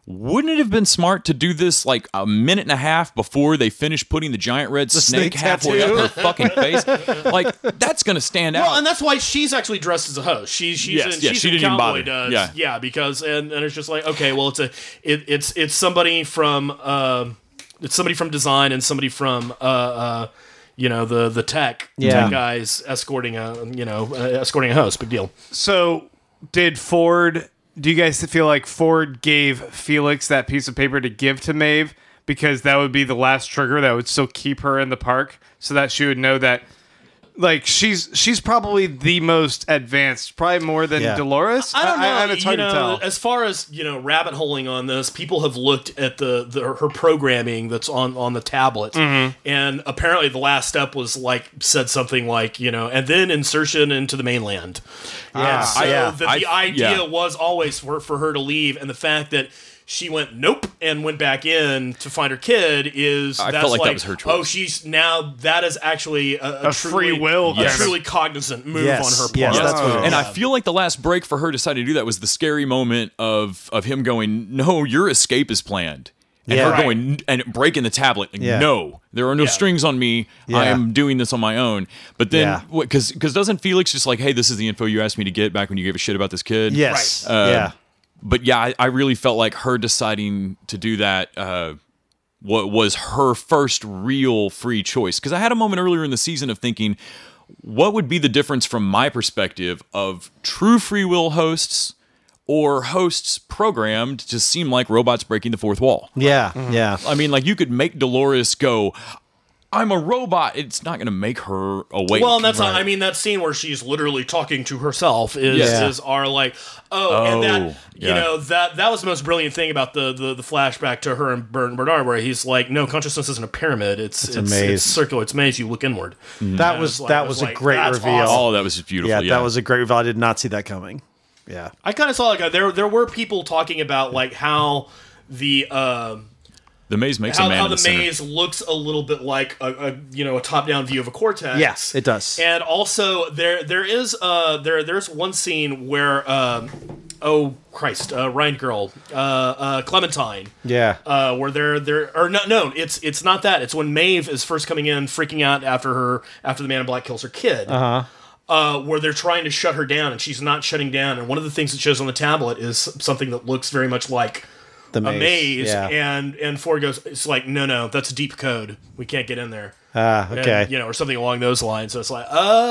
S4: wouldn't it have been smart to do this like a minute and a half before they finish putting the giant red snake,
S2: snake
S4: halfway
S2: tattoo.
S4: up her fucking face? Like, that's going to stand out.
S3: Well, and that's why she's actually dressed as a host. She's she's
S4: Yes,
S3: in,
S4: yeah,
S3: she's
S4: she
S3: in
S4: didn't even
S3: cowboy
S4: bother.
S3: duds.
S4: Yeah.
S3: yeah, because and, and it's just like okay, well, it's a it, it's it's somebody from uh, it's somebody from design and somebody from uh, uh you know the the tech
S2: Yeah.
S3: tech guys escorting a you know uh, escorting a host. Big deal.
S1: So, did Ford? Do you guys feel like Ford gave Felix that piece of paper to give to Maeve because that would be the last trigger that would still keep her in the park, so that she would know that, like, she's she's probably the most advanced, probably more than
S2: Yeah.
S1: Dolores.
S3: I don't know.
S1: and it's hard
S3: you know,
S1: to tell.
S3: as far as you know, rabbit holing on this, people have looked at the, the her programming that's on on the tablet,
S1: Mm-hmm.
S3: and apparently the last step was like said something like you know, and then insertion into the mainland.
S2: Yeah,
S3: So
S2: yeah.
S3: the,
S4: I-
S3: the idea
S4: yeah.
S3: was always for for her to leave, and the fact that she went nope and went back in to find her kid is
S4: I
S3: that's
S4: felt like that
S3: like
S4: was her choice.
S3: oh she's now that is actually a, a,
S1: A free
S3: truly,
S1: will
S3: a
S1: kind of-
S3: truly cognizant move
S2: Yes,
S3: on her part.
S2: yes, that's what it
S4: And
S2: is.
S4: I feel like the last break for her deciding to do that was the scary moment of of him going, "No, your escape is planned," and
S2: Yeah.
S4: her
S3: Right.
S4: going and breaking the tablet. Like,
S2: Yeah.
S4: No, there are no
S3: Yeah.
S4: strings on me.
S2: Yeah.
S4: I am doing this on my own. But then,
S2: Yeah.
S4: because because doesn't Felix just like, "Hey, this is the info you asked me to get back when you gave a shit about this kid"?
S2: Yes.
S4: Uh,
S2: yeah.
S4: But yeah, I, I really felt like her deciding to do that uh, what was her first real free choice. Because I had a moment earlier in the season of thinking, what would be the difference from my perspective of true free will hosts or hosts programmed to seem like robots breaking the fourth wall?
S2: Yeah. Yeah.
S4: I mean, like you could make Dolores go, "I'm a robot." It's not going to make her awake.
S3: Well, and that's not, I mean that scene where she's literally talking to herself is
S2: Yeah.
S3: is our like oh, and
S4: Oh,
S3: that you
S4: yeah.
S3: know that that was the most brilliant thing about the, the the flashback to her and Bern Bernard where he's like no, consciousness isn't a pyramid, it's it's,
S2: a
S3: it's,
S2: maze.
S3: circular, it's maze, you look inward.
S2: That
S3: I
S2: was
S3: like- I
S2: that was a
S3: like,
S2: great
S3: that's
S2: reveal.
S3: awesome.
S4: Oh, that was just beautiful.
S2: Yeah,
S4: Yeah,
S2: that was a great reveal. I did not see that coming. Yeah.
S3: I kind of saw like a, there there were people talking about like how the um
S4: the maze makes
S3: how,
S4: a man
S3: how
S4: in
S3: the
S4: the center.
S3: maze looks a little bit like a, a you know a top down view of a cortex.
S2: Yes, it does.
S3: And also there there is uh there there's one scene where um oh Christ uh, Ryan girl uh, uh Clementine
S2: Yeah.
S3: uh where they're they're or no no it's it's not that, it's when Maeve is first coming in freaking out after her after the Man in Black kills her kid. Uh-huh. Uh, where they're trying to shut her down and she's not shutting down, and one of the things that shows on the tablet is something that looks very much like
S2: the
S3: a maze,
S2: Yeah.
S3: and and Ford goes, it's like no no that's deep code, we can't get in there.
S2: Ah,
S3: And,
S2: okay.
S3: you know, or something along those lines. So it's like,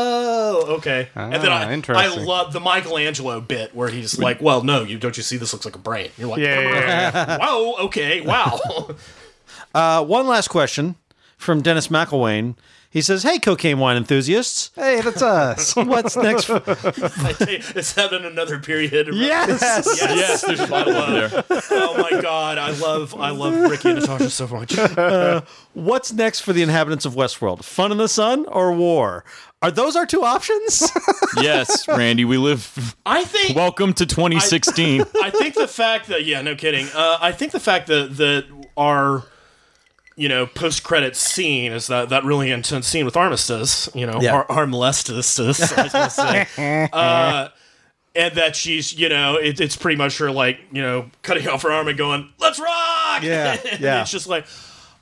S3: oh, okay. and then
S1: Ah,
S3: I, I
S1: interesting.
S3: love the Michelangelo bit where he's like, well, no, you don't you see this looks like a brain? You're like,
S1: Yeah, yeah, yeah.
S3: whoa, okay, wow.
S2: Uh, one last question from Dennis McElwain. He says, "Hey, cocaine wine enthusiasts,
S1: Hey, that's us.
S2: what's next?" For-
S3: Is that in another period?
S1: Yes.
S3: Yes.
S4: Yes, there's a bottle over there.
S3: Oh my god, I love I love Ricky and Natasha so much.
S2: What's next for the inhabitants of Westworld? Fun in the sun or war? Are those our two options?
S4: Yes, Randy, we live.
S3: I think
S4: Welcome to twenty sixteen.
S3: I think the fact that yeah, no kidding. Uh, I think the fact that that our you know post credits scene is that that really intense scene with Armistice. You know,
S2: Yeah.
S3: Ar- Armlestis, I was gonna say. uh, and that she's you know it, it's pretty much her like you know cutting off her arm and going let's rock.
S2: Yeah,
S3: And
S2: yeah.
S3: it's just like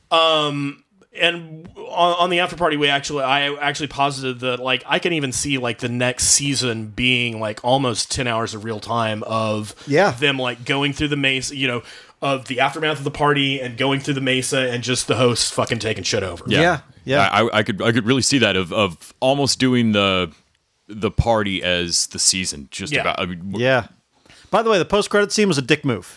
S3: um. And on, on the after party, we actually, I actually posited that, like, I can even see like the next season being like almost ten hours of real time of
S2: Yeah.
S3: them like going through the mesa, you know, of the aftermath of the party and going through the mesa and just the hosts fucking taking shit over.
S2: Yeah, yeah.
S4: I, I could I could really see that of of almost doing the the party as the season. Just
S3: Yeah.
S4: about. I mean,
S2: Yeah. By the way, the post-credit scene was a dick move.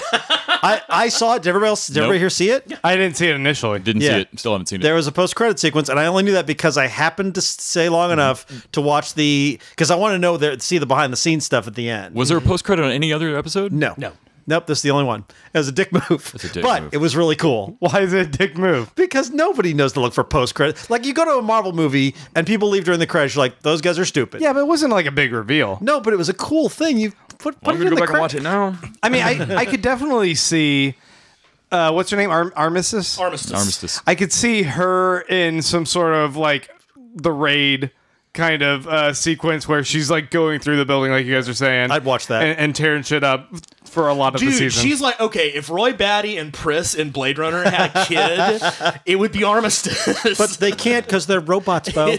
S2: I, I saw it. Did everybody else? Did everybody
S4: Nope.
S2: here see it?
S1: I didn't see it initially.
S4: Didn't
S2: Yeah.
S4: see it. Still haven't seen it.
S2: There was a post-credit sequence, and I only knew that because I happened to stay long enough to watch the because I want to know there see the behind-the-scenes stuff at the end.
S4: Was there a post credit on any other episode?
S2: no,
S3: No.
S2: nope. This is the only one. It was a dick move,
S4: a dick
S2: but
S4: move.
S2: it was really cool.
S1: Why is it a dick move?
S2: Because nobody knows to look for post-credit. Like you go to a Marvel movie and people leave during the credits, you're like, those guys are stupid.
S1: Yeah, but it wasn't like a big reveal.
S2: No, but it was a cool thing. You put, put
S4: I'm
S2: it
S4: gonna
S2: in
S4: go
S2: the
S4: back and
S2: cre-
S4: watch it now.
S1: I mean, I, I could definitely see. Uh, what's her name? Arm- Armistice?
S3: Armistice.
S4: Armistice.
S1: I could see her in some sort of like the raid kind of uh, sequence where she's like going through the building, like you guys are saying.
S2: I'd watch that.
S1: and, and tearing shit up. for a lot of the
S3: Dude,
S1: season.
S3: she's like, okay, if Roy Batty and Pris in Blade Runner had a kid, it would be Armistice.
S2: But they can't because they're robots, Bo.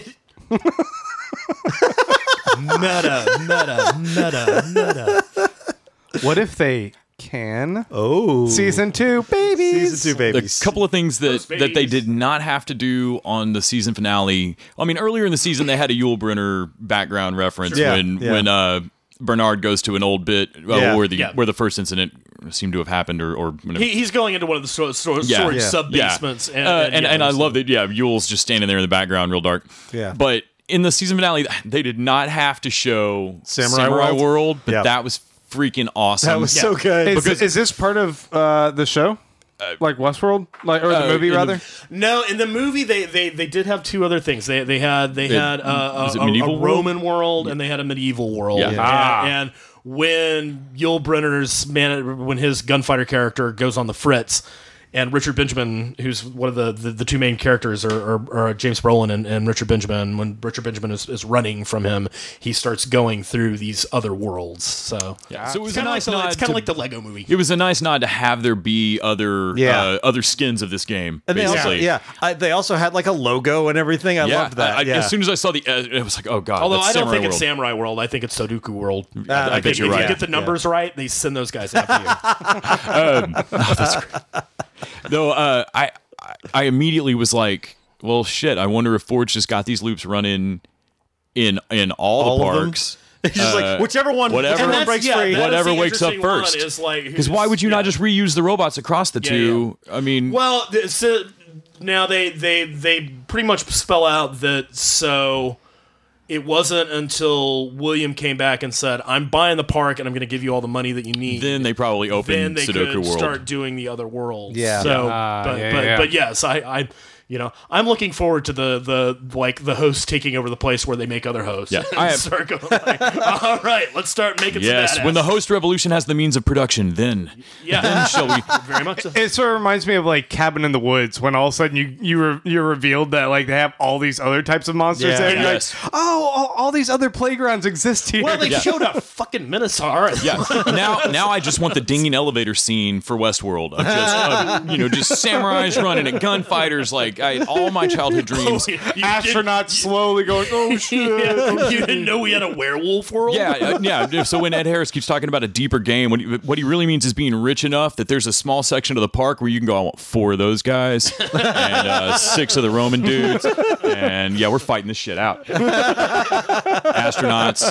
S3: meta, meta, meta, meta.
S1: What if they can?
S2: Oh.
S1: Season two, babies.
S2: Season two,
S4: A
S2: babies.
S4: couple of things that,
S3: Those
S4: that they
S3: babies.
S4: did not have to do on the season finale. I mean, earlier in the season, they had a Yul Brynner background reference
S2: Yeah,
S4: when
S2: yeah.
S4: when uh, Bernard goes to an old bit uh,
S2: Yeah,
S4: where the
S3: yeah.
S4: where the first incident seemed to have happened, or or
S3: He, he's going into one of the sto- sto-
S4: Yeah.
S3: storage
S2: Yeah.
S3: sub
S4: yeah.
S3: basements,
S4: Uh,
S3: and,
S4: and,
S3: yeah,
S4: and I
S3: there's-
S4: love that. Yeah, Yul's just standing there in the background, real dark.
S2: Yeah.
S4: But in the season finale, they did not have to show
S2: Samurai
S4: World,
S2: World?
S4: but
S2: Yeah.
S4: that was freaking awesome.
S2: That was so good.
S1: Is,
S4: Because-
S1: is this part of uh, the show? Like Westworld, like or the
S4: uh,
S1: movie
S4: in the-
S1: rather?
S3: No, in the movie they, they, they did have two other things. They they had they
S4: It-
S3: had uh,
S4: was
S3: a,
S4: it
S3: a,
S4: medieval
S3: a
S4: world?
S3: Roman world and they had a medieval world.
S4: Yeah.
S3: And,
S1: Ah.
S3: and when Yul Brynner's man when his gunfighter character goes on the fritz, and Richard Benjamin, who's one of the, the, the two main characters, are, are, are James Brolin and, and Richard Benjamin. When Richard Benjamin is, is running from him, he starts going through these other worlds. So
S4: Yeah. So it was
S3: it's
S4: a
S3: kind of
S4: nice
S3: like, the-
S4: nod
S3: it's kind
S4: to-
S3: of like the Lego movie.
S4: It was a nice nod to have there be other
S2: Yeah.
S4: uh, other skins of this game.
S2: And they also,
S4: basically.
S2: yeah, I, they also had like a logo and everything. I
S4: Yeah,
S2: loved that.
S4: I- I-
S2: yeah.
S4: As soon as I saw the, uh, it was like, oh god.
S3: Although
S4: that's
S3: I don't
S4: Samurai
S3: think it's
S4: World.
S3: Samurai World. I think it's Sudoku World.
S2: I
S3: I,
S2: bet
S3: think
S4: you're
S3: if
S4: right.
S3: you get the numbers right, they send those guys after you.
S4: Though uh, I I immediately was like, well, shit. I wonder if Forge just got these loops running in in all,
S2: All
S4: the
S2: of them?
S4: parks.
S2: It's just
S4: Uh,
S2: like whichever one,
S4: whatever-
S2: whichever
S4: And
S2: one breaks
S3: yeah,
S2: free.
S3: that is
S4: Whatever
S3: the
S4: wakes up
S3: interesting one
S4: first.
S3: is like,
S4: Because why would you
S3: yeah.
S4: not just reuse the robots across the
S3: Yeah,
S4: two? I mean,
S3: Well, th- so now they they they pretty much spell out that so it wasn't until William came back and said, "I'm buying the park and I'm going to give you all the money that you need."
S4: then they probably
S3: then
S4: opened
S3: they
S4: Sudoku
S3: could
S4: World.
S3: start doing the other worlds.
S2: Yeah.
S3: So,
S1: Ah,
S3: but
S1: yeah,
S3: but,
S1: yeah.
S3: but yes, I, I you know I'm looking forward to the the like the host taking over the place where they make other hosts.
S4: Yeah,
S3: And
S4: I have-
S3: start going like, all right, let's start making
S4: Yes,
S3: some
S4: when the
S3: badass.
S4: host revolution has the means of production, then
S3: yeah
S4: then shall we?
S3: very much so.
S1: It sort of reminds me of like Cabin in the Woods when all of a sudden you you re- you're revealed that like they have all these other types of monsters
S2: Yeah.
S1: there. And you're
S4: Yes.
S1: like, oh, all, all these other playgrounds exist here.
S3: Well, they showed a fucking Minotaur. and-
S4: Yeah. Now, now I just want the dinging elevator scene for Westworld. Of just, of, you know, just samurais running at gunfighters. Like I, all my childhood dreams.
S3: You
S1: Astronauts slowly going, oh shit.
S3: didn't, you didn't know we had a werewolf world?
S4: Yeah, uh, yeah. So when Ed Harris keeps talking about a deeper game, what he, what he really means is being rich enough that there's a small section of the park where you can go, I want four of those guys and uh, six of the Roman dudes, and yeah, we're fighting this shit out. Astronauts.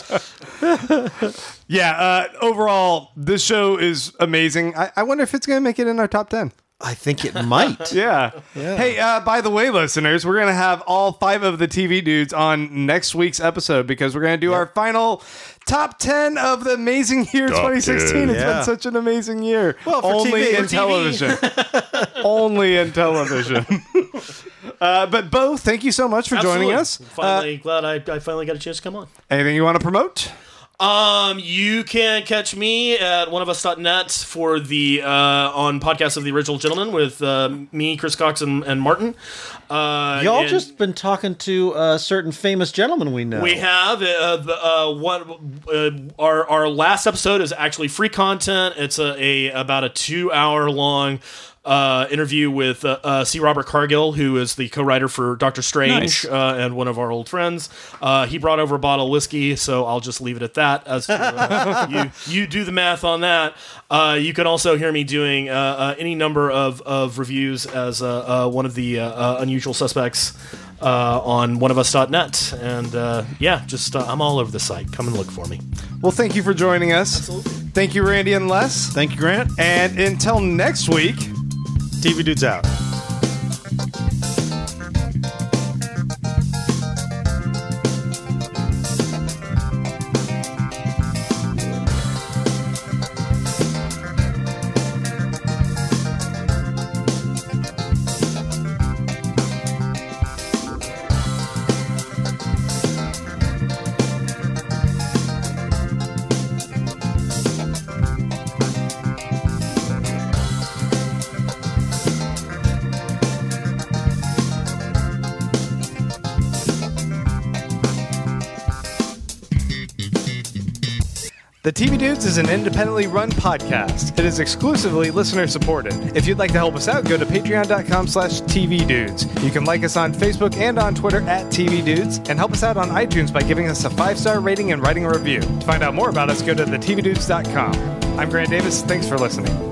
S1: Yeah, uh, overall, this show is amazing. I, I wonder if it's going to make it in our top ten.
S2: I think it might.
S1: Yeah. Hey, uh, by the way, listeners, we're going to have all five of the T V dudes on next week's episode because we're going to do our final top ten of the amazing year twenty sixteen. It's
S2: Yeah.
S1: been such an amazing year.
S2: Well, for
S1: Only
S2: T V.
S1: in
S2: For T V.
S1: television. Only in television. uh, but Bo, thank you so much for joining
S3: Absolutely.
S1: us.
S3: Finally, glad I, I finally got a chance to come on.
S1: Anything you want to promote?
S3: Um, you can catch me at one of us dot net for the uh, on podcast of the Original Gentleman with uh, me, Chris Cox, and, and Martin. Uh,
S2: Y'all
S3: and
S2: just been talking to a certain famous gentleman we know.
S3: we have uh, the uh, one uh, our our last episode is actually free content. It's a, a about a two hour long. Uh, interview with uh, uh, C. Robert Cargill, who is the co-writer for Doctor Strange
S4: Nice.
S3: uh, and one of our old friends. Uh, he brought over a bottle of whiskey, so I'll just leave it at that. As to, uh, you, you do the math on that. Uh, you can also hear me doing uh, uh, any number of, of reviews as uh, uh, one of the uh, uh, unusual suspects uh, on one of us dot net. And uh, yeah, just uh, I'm all over the site. Come and look for me.
S1: Well, thank you for joining us.
S3: Absolutely.
S1: Thank you, Randy and Les.
S2: Thank you, Grant.
S1: And until next week.
S2: T V Dudes out.
S1: The T V Dudes is an independently run podcast. It is exclusively listener supported. If you'd like to help us out, go to patreon.com slash TV Dudes. You can like us on Facebook and on Twitter at T V Dudes, and help us out on iTunes by giving us a five-star rating and writing a review. To find out more about us, go to the t v dudes dot com. I'm Grant Davis. Thanks for listening.